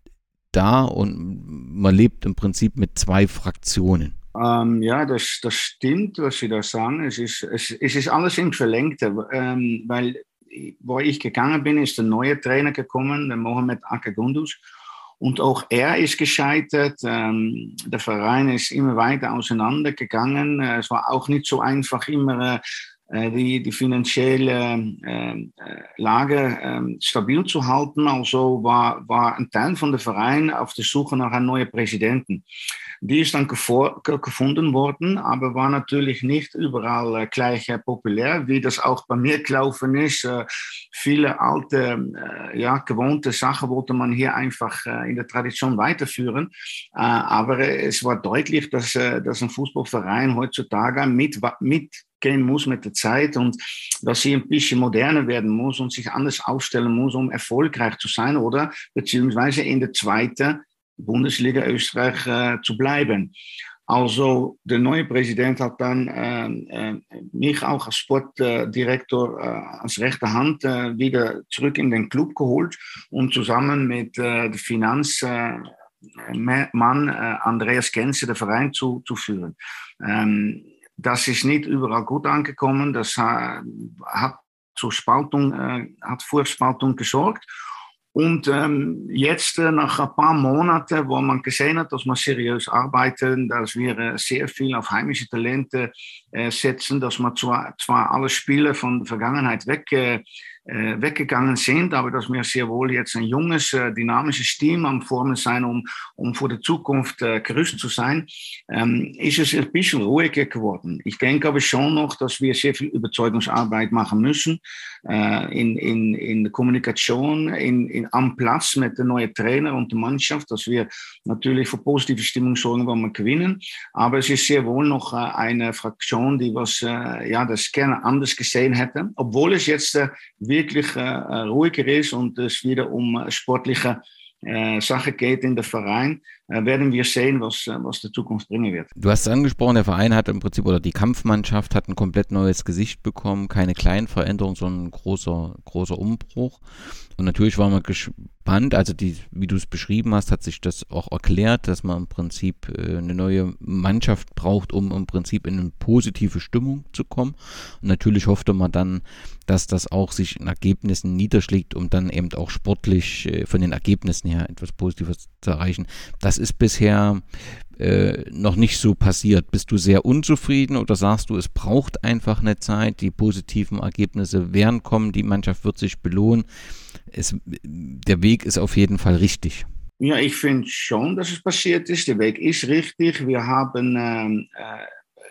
da und man lebt im Prinzip mit zwei Fraktionen? Ähm, ja, das, das stimmt, was Sie da sagen. Es ist, es, es ist alles im Verlängten, ähm, weil wo ich gegangen bin, ist ein neuer Trainer gekommen, der Mohamed Akagundus. Und auch er ist gescheitert. Ähm, der Verein ist immer weiter auseinandergegangen. Äh, es war auch nicht so einfach, immer äh, die, die finanzielle äh, Lage äh, stabil zu halten. Also war, war ein Teil von der Verein auf der Suche nach einem neuen Präsidenten. Die ist dann gefunden worden, aber war natürlich nicht überall äh, gleich äh, populär, wie das auch bei mir gelaufen ist. Äh, viele alte, äh, ja, gewohnte Sachen wollte man hier einfach äh, in der Tradition weiterführen. Äh, aber äh, es war deutlich, dass, äh, dass ein Fußballverein heutzutage mit, mitgehen muss mit der Zeit und dass sie ein bisschen moderner werden muss und sich anders aufstellen muss, um erfolgreich zu sein oder beziehungsweise in der zweiten Bundesliga Österreich äh, zu bleiben. Also der neue Präsident hat dann äh, äh, mich auch als Sportdirektor äh, als rechte Hand äh, wieder zurück in den Club geholt und zusammen mit äh, dem Finanzmann äh, äh, Andreas Genze den Verein zu, zu führen. Ähm, das ist nicht überall gut angekommen. Das äh, hat zur Spaltung, äh, hat für Spaltung gesorgt. Und ähm, jetzt, äh, nach ein paar Monaten, wo man gesehen hat, dass wir seriös arbeiten, dass wir äh, sehr viel auf heimische Talente äh, setzen, dass wir zwar, zwar alle Spiele von der Vergangenheit weg, äh, weggegangen sind, aber dass wir sehr wohl jetzt ein junges, äh, dynamisches Team am Formen sein, um, um für die Zukunft äh, gerüstet zu sein, ähm, ist es ein bisschen ruhiger geworden. Ich denke aber schon noch, dass wir sehr viel Überzeugungsarbeit machen müssen, äh, in, in, in der Kommunikation, in, in, am Platz mit den neuen Trainer und der Mannschaft, dass wir natürlich für positive Stimmung sorgen, wenn wir gewinnen. Aber es ist sehr wohl noch äh, eine Fraktion, die was, äh, ja, das gerne anders gesehen hätte, obwohl es jetzt äh, wirklich äh, ruhiger ist und es wieder um sportliche äh, Sache geht in der Verein, äh, werden wir sehen, was, was die Zukunft bringen wird. Du hast es angesprochen, der Verein hat im Prinzip, oder die Kampfmannschaft hat ein komplett neues Gesicht bekommen, keine kleinen Veränderungen, sondern ein großer, großer Umbruch. Und natürlich waren wir gespannt, also die, wie du es beschrieben hast, hat sich das auch erklärt, dass man im Prinzip äh, eine neue Mannschaft braucht, um im Prinzip in eine positive Stimmung zu kommen. Und natürlich hoffte man dann, dass das auch sich in Ergebnissen niederschlägt, um dann eben auch sportlich äh, von den Ergebnissen her etwas Positives zu erreichen. Das ist bisher äh, noch nicht so passiert. Bist du sehr unzufrieden oder sagst du, es braucht einfach eine Zeit, die positiven Ergebnisse werden kommen, die Mannschaft wird sich belohnen? Es, der Weg ist auf jeden Fall richtig. Ja, ich finde schon, dass es passiert ist. Der Weg ist richtig. Wir haben, ähm, äh,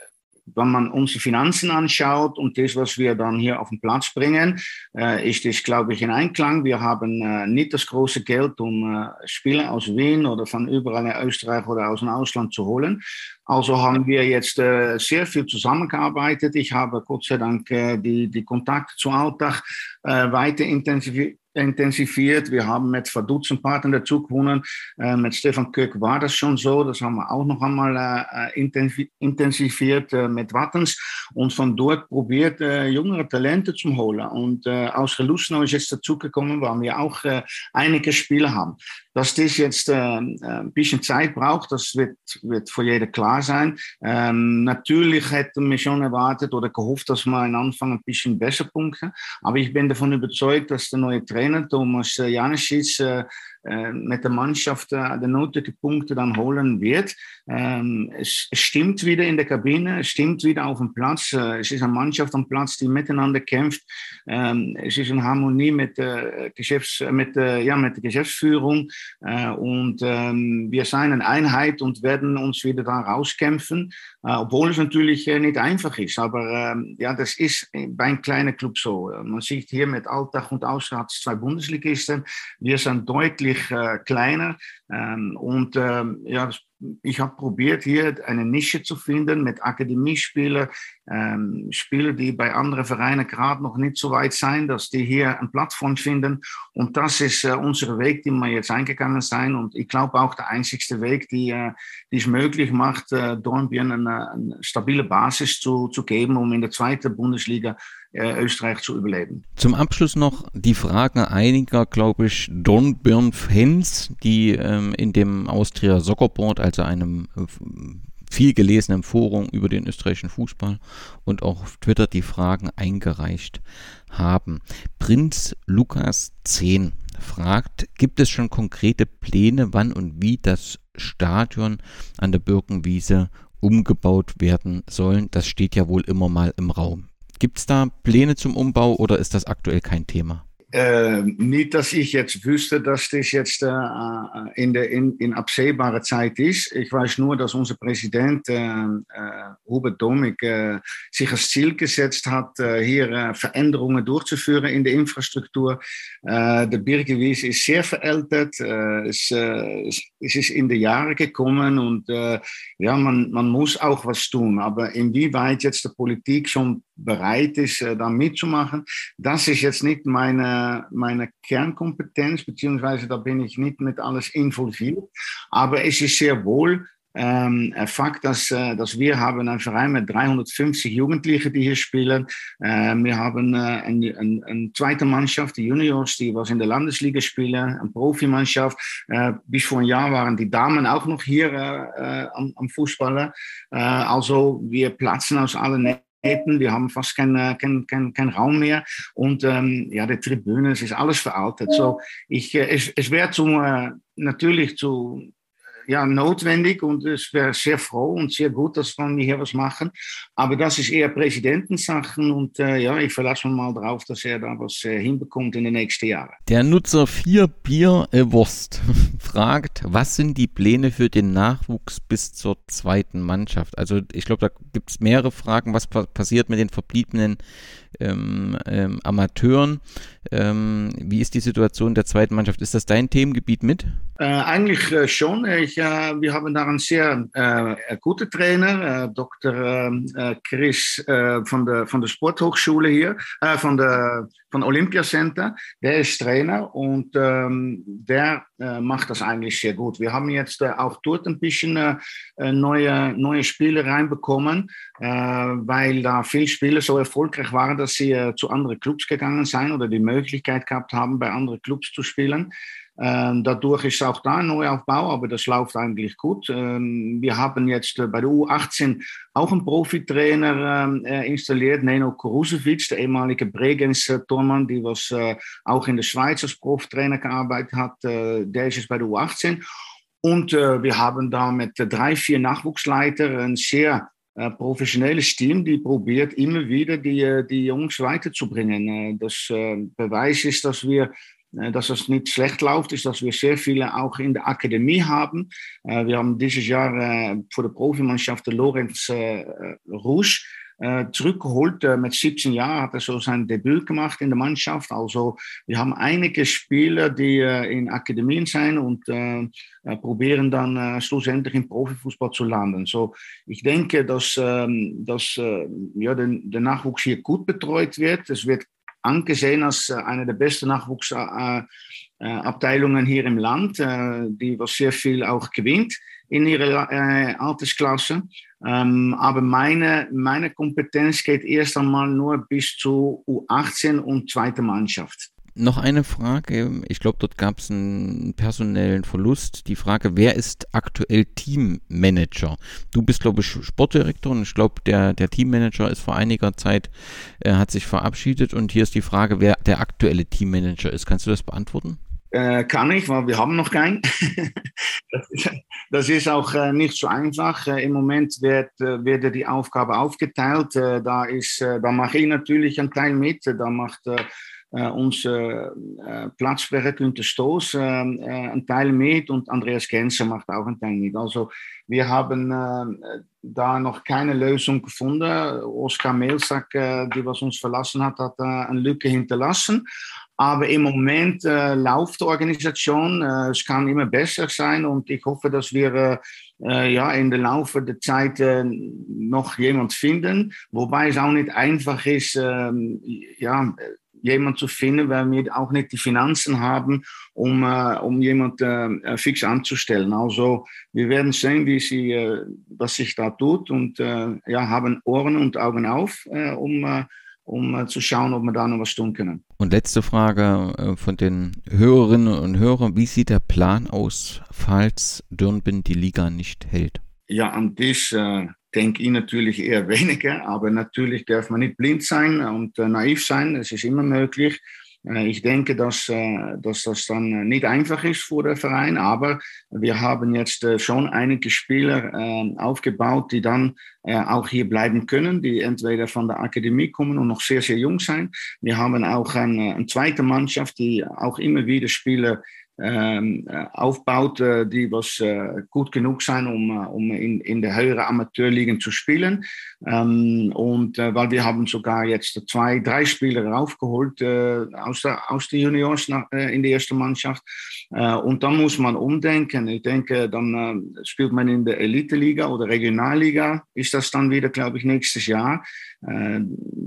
wenn man unsere Finanzen anschaut und das, was wir dann hier auf den Platz bringen, äh, ist das, glaube ich, in Einklang. Wir haben äh, nicht das große Geld, um äh, Spieler aus Wien oder von überall in Österreich oder aus dem Ausland zu holen. Also haben wir jetzt äh, sehr viel zusammengearbeitet. Ich habe Gott sei Dank äh, die, die Kontakte zu Altach äh, weiter intensiviert. intensiviert. Wir haben mit verdutzten Partnern dazu gewonnen. Äh, mit Stefan Köck war das schon so. Das haben wir auch noch einmal äh, intensiviert äh, mit Wattens und von dort probiert, äh, jüngere Talente zu holen. Und äh, aus Relusno ist jetzt dazugekommen, weil wir auch äh, einige Spieler haben. Dass das jetzt äh, ein bisschen Zeit braucht, das wird, wird für jeden klar sein. Ähm, natürlich hätten wir schon erwartet oder gehofft, dass wir am Anfang ein bisschen besser punkten. Aber ich bin davon überzeugt, dass der neue Trainer Thomas Janicic äh, äh, mit der Mannschaft äh, die nötigen Punkte dann holen wird. Ähm, es, es stimmt wieder in der Kabine, es stimmt wieder auf dem Platz. Äh, es ist eine Mannschaft am Platz, die miteinander kämpft. Ähm, es ist in Harmonie mit, äh, Geschäfts-, mit, äh, ja, mit der Geschäftsführung. Äh, und ähm, wir sind eine Einheit und werden uns wieder da rauskämpfen, äh, obwohl es natürlich äh, nicht einfach ist. Aber äh, ja, das ist bei einem kleinen Club so. Man sieht hier mit Altach und Austria hat es zwei Bundesligisten. Wir sind deutlich äh, kleiner ähm, und ähm, ja, ich habe probiert, hier eine Nische zu finden mit Akademiespielern, ähm, Spieler, die bei anderen Vereinen gerade noch nicht so weit sind, dass die hier eine Plattform finden. Und das ist äh, unser Weg, den wir jetzt eingegangen sind. Und ich glaube auch der einzigste Weg, die, äh, die es möglich macht, äh, Dornbirn eine, eine stabile Basis zu, zu geben, um in der zweiten Bundesliga äh, Österreich zu überleben. Zum Abschluss noch die Frage einiger, glaube ich, Dornbirn-Fans, die ähm, in dem Austria Soccer Board, also einem äh, viel gelesenen Forum über den österreichischen Fußball und auch auf Twitter die Fragen eingereicht haben. Prinz Lukas zehn fragt, gibt es schon konkrete Pläne, wann und wie das Stadion an der Birkenwiese umgebaut werden soll? Das steht ja wohl immer mal im Raum. Gibt es da Pläne zum Umbau oder ist das aktuell kein Thema? Äh, nicht, dass ich jetzt wüsste, dass das jetzt äh, in, der, in, in absehbarer Zeit ist. Ich weiß nur, dass unser Präsident äh, äh, Hubert Domig äh, sich als Ziel gesetzt hat, äh, hier äh, Veränderungen durchzuführen in der Infrastruktur. Äh, der Birkenwiese ist sehr veraltet. Äh, es, äh, es ist in die Jahre gekommen und äh, ja, man, man muss auch was tun. Aber inwieweit jetzt die Politik schon bereit ist, äh, da mitzumachen, das ist jetzt nicht meine, meine Kernkompetenz, beziehungsweise da bin ich nicht mit alles involviert. Aber es ist sehr wohl ähm, ein Fakt, dass, äh, dass wir haben einen Verein mit dreihundertfünfzig Jugendlichen, die hier spielen. Äh, wir haben äh, eine, eine, eine zweite Mannschaft, die Juniors, die was in der Landesliga spielen, eine Profimannschaft. Äh, bis vor einem Jahr waren die Damen auch noch hier äh, am, am Fußballer. Äh, also wir platzen aus allen Nähten Wir haben fast keinen kein, kein, kein Raum mehr. Und ähm, ja, die Tribüne, es ist alles veraltet. So, ich, äh, es, es wäre zum, äh, natürlich zu... ja, notwendig und es wäre sehr froh und sehr gut, dass wir hier was machen. Aber das ist eher Präsidentensachen und äh, ja, ich verlasse mich mal drauf, dass er da was äh, hinbekommt in den nächsten Jahren. Der Nutzer vier Bier äh, Wurst fragt, was sind die Pläne für den Nachwuchs bis zur zweiten Mannschaft? Also ich glaube, da gibt es mehrere Fragen, was pa- passiert mit den verbliebenen ähm, ähm, Amateuren? Ähm, wie ist die Situation der zweiten Mannschaft? Ist das dein Themengebiet mit? Äh, eigentlich äh, schon. Ich, äh, wir haben da einen sehr äh, guten Trainer, äh, Doktor äh, Chris äh, von, der, von der Sporthochschule hier, äh, von der von Olympia Center. Der ist Trainer und ähm, der äh, macht das eigentlich sehr gut. Wir haben jetzt äh, auch dort ein bisschen äh, neue, neue Spieler reinbekommen, äh, weil da viele Spieler so erfolgreich waren, dass sie äh, zu anderen Clubs gegangen sind oder die Möglichkeit gehabt haben, bei anderen Clubs zu spielen. Ähm, dadurch ist auch da ein Neuaufbau, aber das läuft eigentlich gut. Ähm, wir haben jetzt äh, bei der U achtzehn auch einen Profitrainer äh, installiert, Neno Kurusevic, der ehemalige Bregenz-Tormann, die was äh, auch in der Schweiz als Profitrainer gearbeitet hat. Äh, der ist jetzt bei der U achtzehn. Und äh, wir haben da mit äh, drei, vier Nachwuchsleitern ein sehr äh, professionelles Team, die probiert immer wieder die, die Jungs weiterzubringen. Äh, das äh, Beweis ist, dass wir dass es nicht schlecht läuft, ist, dass wir sehr viele auch in der Akademie haben. Wir haben dieses Jahr für die Profimannschaft der Lorenz Rouge zurückgeholt. Mit siebzehn Jahren hat er so sein Debüt gemacht in der Mannschaft. Also wir haben einige Spieler, die in Akademien sind und probieren dann schlussendlich im Profifußball zu landen. So, ich denke, dass, dass ja, der, der Nachwuchs hier gut betreut wird. Es wird angesehen als eine der besten Nachwuchsabteilungen hier im Land, die was sehr viel auch gewinnt in ihrer Altersklasse. Aber meine, meine Kompetenz geht erst einmal nur bis zu U achtzehn und zweite Mannschaft. Noch eine Frage, ich glaube, dort gab es einen personellen Verlust. Die Frage, wer ist aktuell Teammanager? Du bist, glaube ich, Sportdirektor und ich glaube, der, der Teammanager ist vor einiger Zeit, äh, hat sich verabschiedet und hier ist die Frage, wer der aktuelle Teammanager ist. Kannst du das beantworten? Äh, kann ich, weil wir haben noch keinen. das, ist, das ist auch äh, nicht so einfach. Äh, Im Moment wird, äh, wird die Aufgabe aufgeteilt. Äh, da, ist, äh, da mache ich natürlich einen Teil mit. Da macht äh, Uh, onze uh, Platzsprecher Günther Stoß uh, uh, einen Teil mit und Andreas Genzer macht auch einen Teil mit. Also wir haben uh, da noch keine Lösung gefunden. Oskar Mehlsack, uh, die was uns verlassen hat, hat uh, eine Lücke hinterlassen. Aber im Moment uh, läuft die Organisation. Uh, es kann immer besser sein und ich hoffe, dass wir uh, uh, ja, in der Laufe der Zeit uh, noch jemand finden. Wobei es auch nicht einfach ist, uh, ja, jemand zu finden, weil wir auch nicht die Finanzen haben, um, äh, um jemanden äh, fix anzustellen. Also wir werden sehen, wie sie, äh, was sich da tut und äh, ja, haben Ohren und Augen auf, äh, um, äh, um äh, zu schauen, ob wir da noch was tun können. Und letzte Frage äh, von den Hörerinnen und Hörern. Wie sieht der Plan aus, falls Dürnbind die Liga nicht hält? Ja, an das äh, denke ich natürlich eher weniger, aber natürlich darf man nicht blind sein und äh, naiv sein, das ist immer möglich. Äh, ich denke, dass, äh, dass das dann nicht einfach ist für den Verein, aber wir haben jetzt äh, schon einige Spieler äh, aufgebaut, die dann äh, auch hier bleiben können, die entweder von der Akademie kommen und noch sehr, sehr jung sein. Wir haben auch eine, eine zweite Mannschaft, die auch immer wieder Spieler Ähm, aufbaut, äh, die was äh, gut genug sein, um, um in, in der höheren Amateurligen zu spielen. Ähm, und äh, weil wir haben sogar jetzt zwei, drei Spieler aufgeholt äh, aus, der, aus der Juniors nach, äh, in die erste Mannschaft. Äh, und dann muss man umdenken. Ich denke, dann äh, spielt man in der Elite-Liga oder Regionalliga, ist das dann wieder, glaube ich, nächstes Jahr. Äh,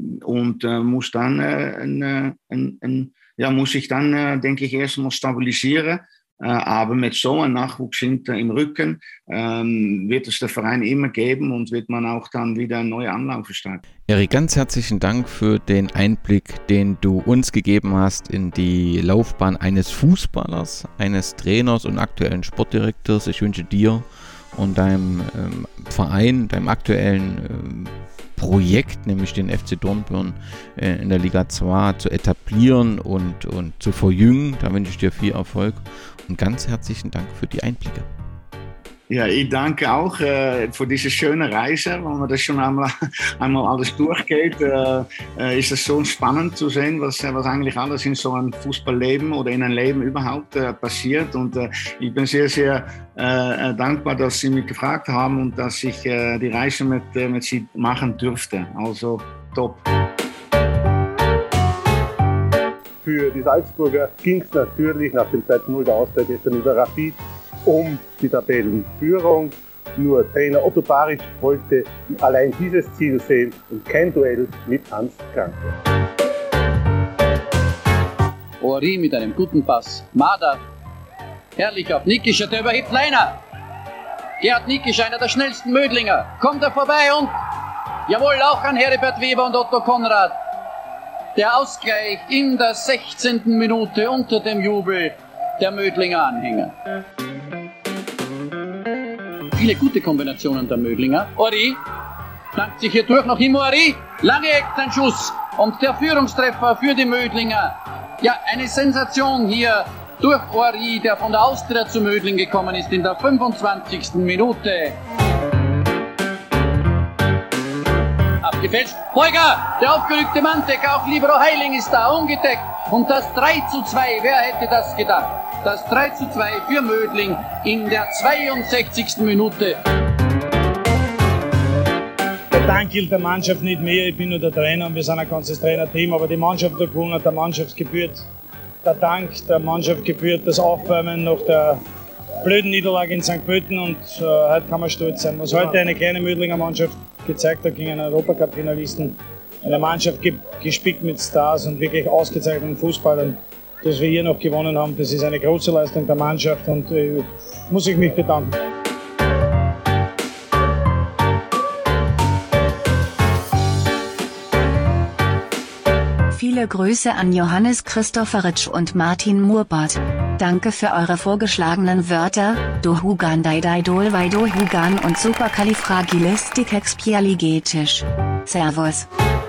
und äh, muss dann äh, ein, ein, ein Ja, muss ich dann, äh, denke ich, erstmal stabilisieren. Äh, aber mit so einem Nachwuchs hinter im Rücken ähm, wird es der Verein immer geben und wird man auch dann wieder eine neue Anlauf starten. Erik, ganz herzlichen Dank für den Einblick, den du uns gegeben hast in die Laufbahn eines Fußballers, eines Trainers und aktuellen Sportdirektors. Ich wünsche dir und deinem ähm, Verein, deinem aktuellen ähm, Projekt, nämlich den F C Dornbirn äh, in der Liga zwei zu etablieren und, und zu verjüngen. Da wünsche ich dir viel Erfolg und ganz herzlichen Dank für die Einblicke. Ja, ich danke auch äh, für diese schöne Reise. Wenn man das schon einmal, einmal alles durchgeht, äh, äh, ist es so spannend zu sehen, was, was eigentlich alles in so einem Fußballleben oder in einem Leben überhaupt äh, passiert. Und äh, ich bin sehr, sehr äh, dankbar, dass Sie mich gefragt haben und dass ich äh, die Reise mit, äh, mit Sie machen durfte. Also top. Für die Salzburger ging es natürlich nach dem zwei zu null der Auszeit gestern über Rapid um die Tabellenführung. Nur Trainer Otto Baric wollte allein dieses Ziel sehen und kein Duell mit Hans Kranke. Oari mit einem guten Pass. Mader, herrlich auf Nikischer, der überhebt Leiner. Gerhard Nikisch, einer der schnellsten Mödlinger. Kommt er vorbei und, jawohl, auch an Heribert Weber und Otto Konrad. Der Ausgleich in der sechzehnten Minute unter dem Jubel der Mödlinger Anhänger. Viele gute Kombinationen der Mödlinger. Ori dankt sich hier durch, noch immer Ori. Lange Eck, ein Schuss und der Führungstreffer für die Mödlinger. Ja, eine Sensation hier durch Ori, der von der Austria zu Mödling gekommen ist in der fünfundzwanzigsten Minute. Abgefälscht. Beuger, der aufgerückte Manndecker, auch Libero Heiling ist da, ungedeckt. Und das drei zu zwei, wer hätte das gedacht? Das drei zu zwei für Mödling in der zweiundsechzigsten Minute. Der Dank gilt der Mannschaft nicht mehr, ich bin nur der Trainer und wir sind ein ganzes Trainerteam, aber die Mannschaft hat gewonnen, der Mannschaft gebührt der Dank, der Mannschaft gebührt das Aufwärmen nach der blöden Niederlage in Sankt Pölten und äh, heute kann man stolz sein. Was heute eine kleine Mödlinger Mannschaft gezeigt hat gegen einen Europacup-Finalisten, eine Mannschaft gespickt mit Stars und wirklich ausgezeichneten Fußballern, dass wir hier noch gewonnen haben, das ist eine große Leistung der Mannschaft und äh, muss ich mich bedanken. Viele Grüße an Johannes Christopheritsch und Martin Murbart. Danke für eure vorgeschlagenen Wörter, Dohugan Daidai Dolwai Dohugan und Superkalifragilistikexpialigetisch. Servus.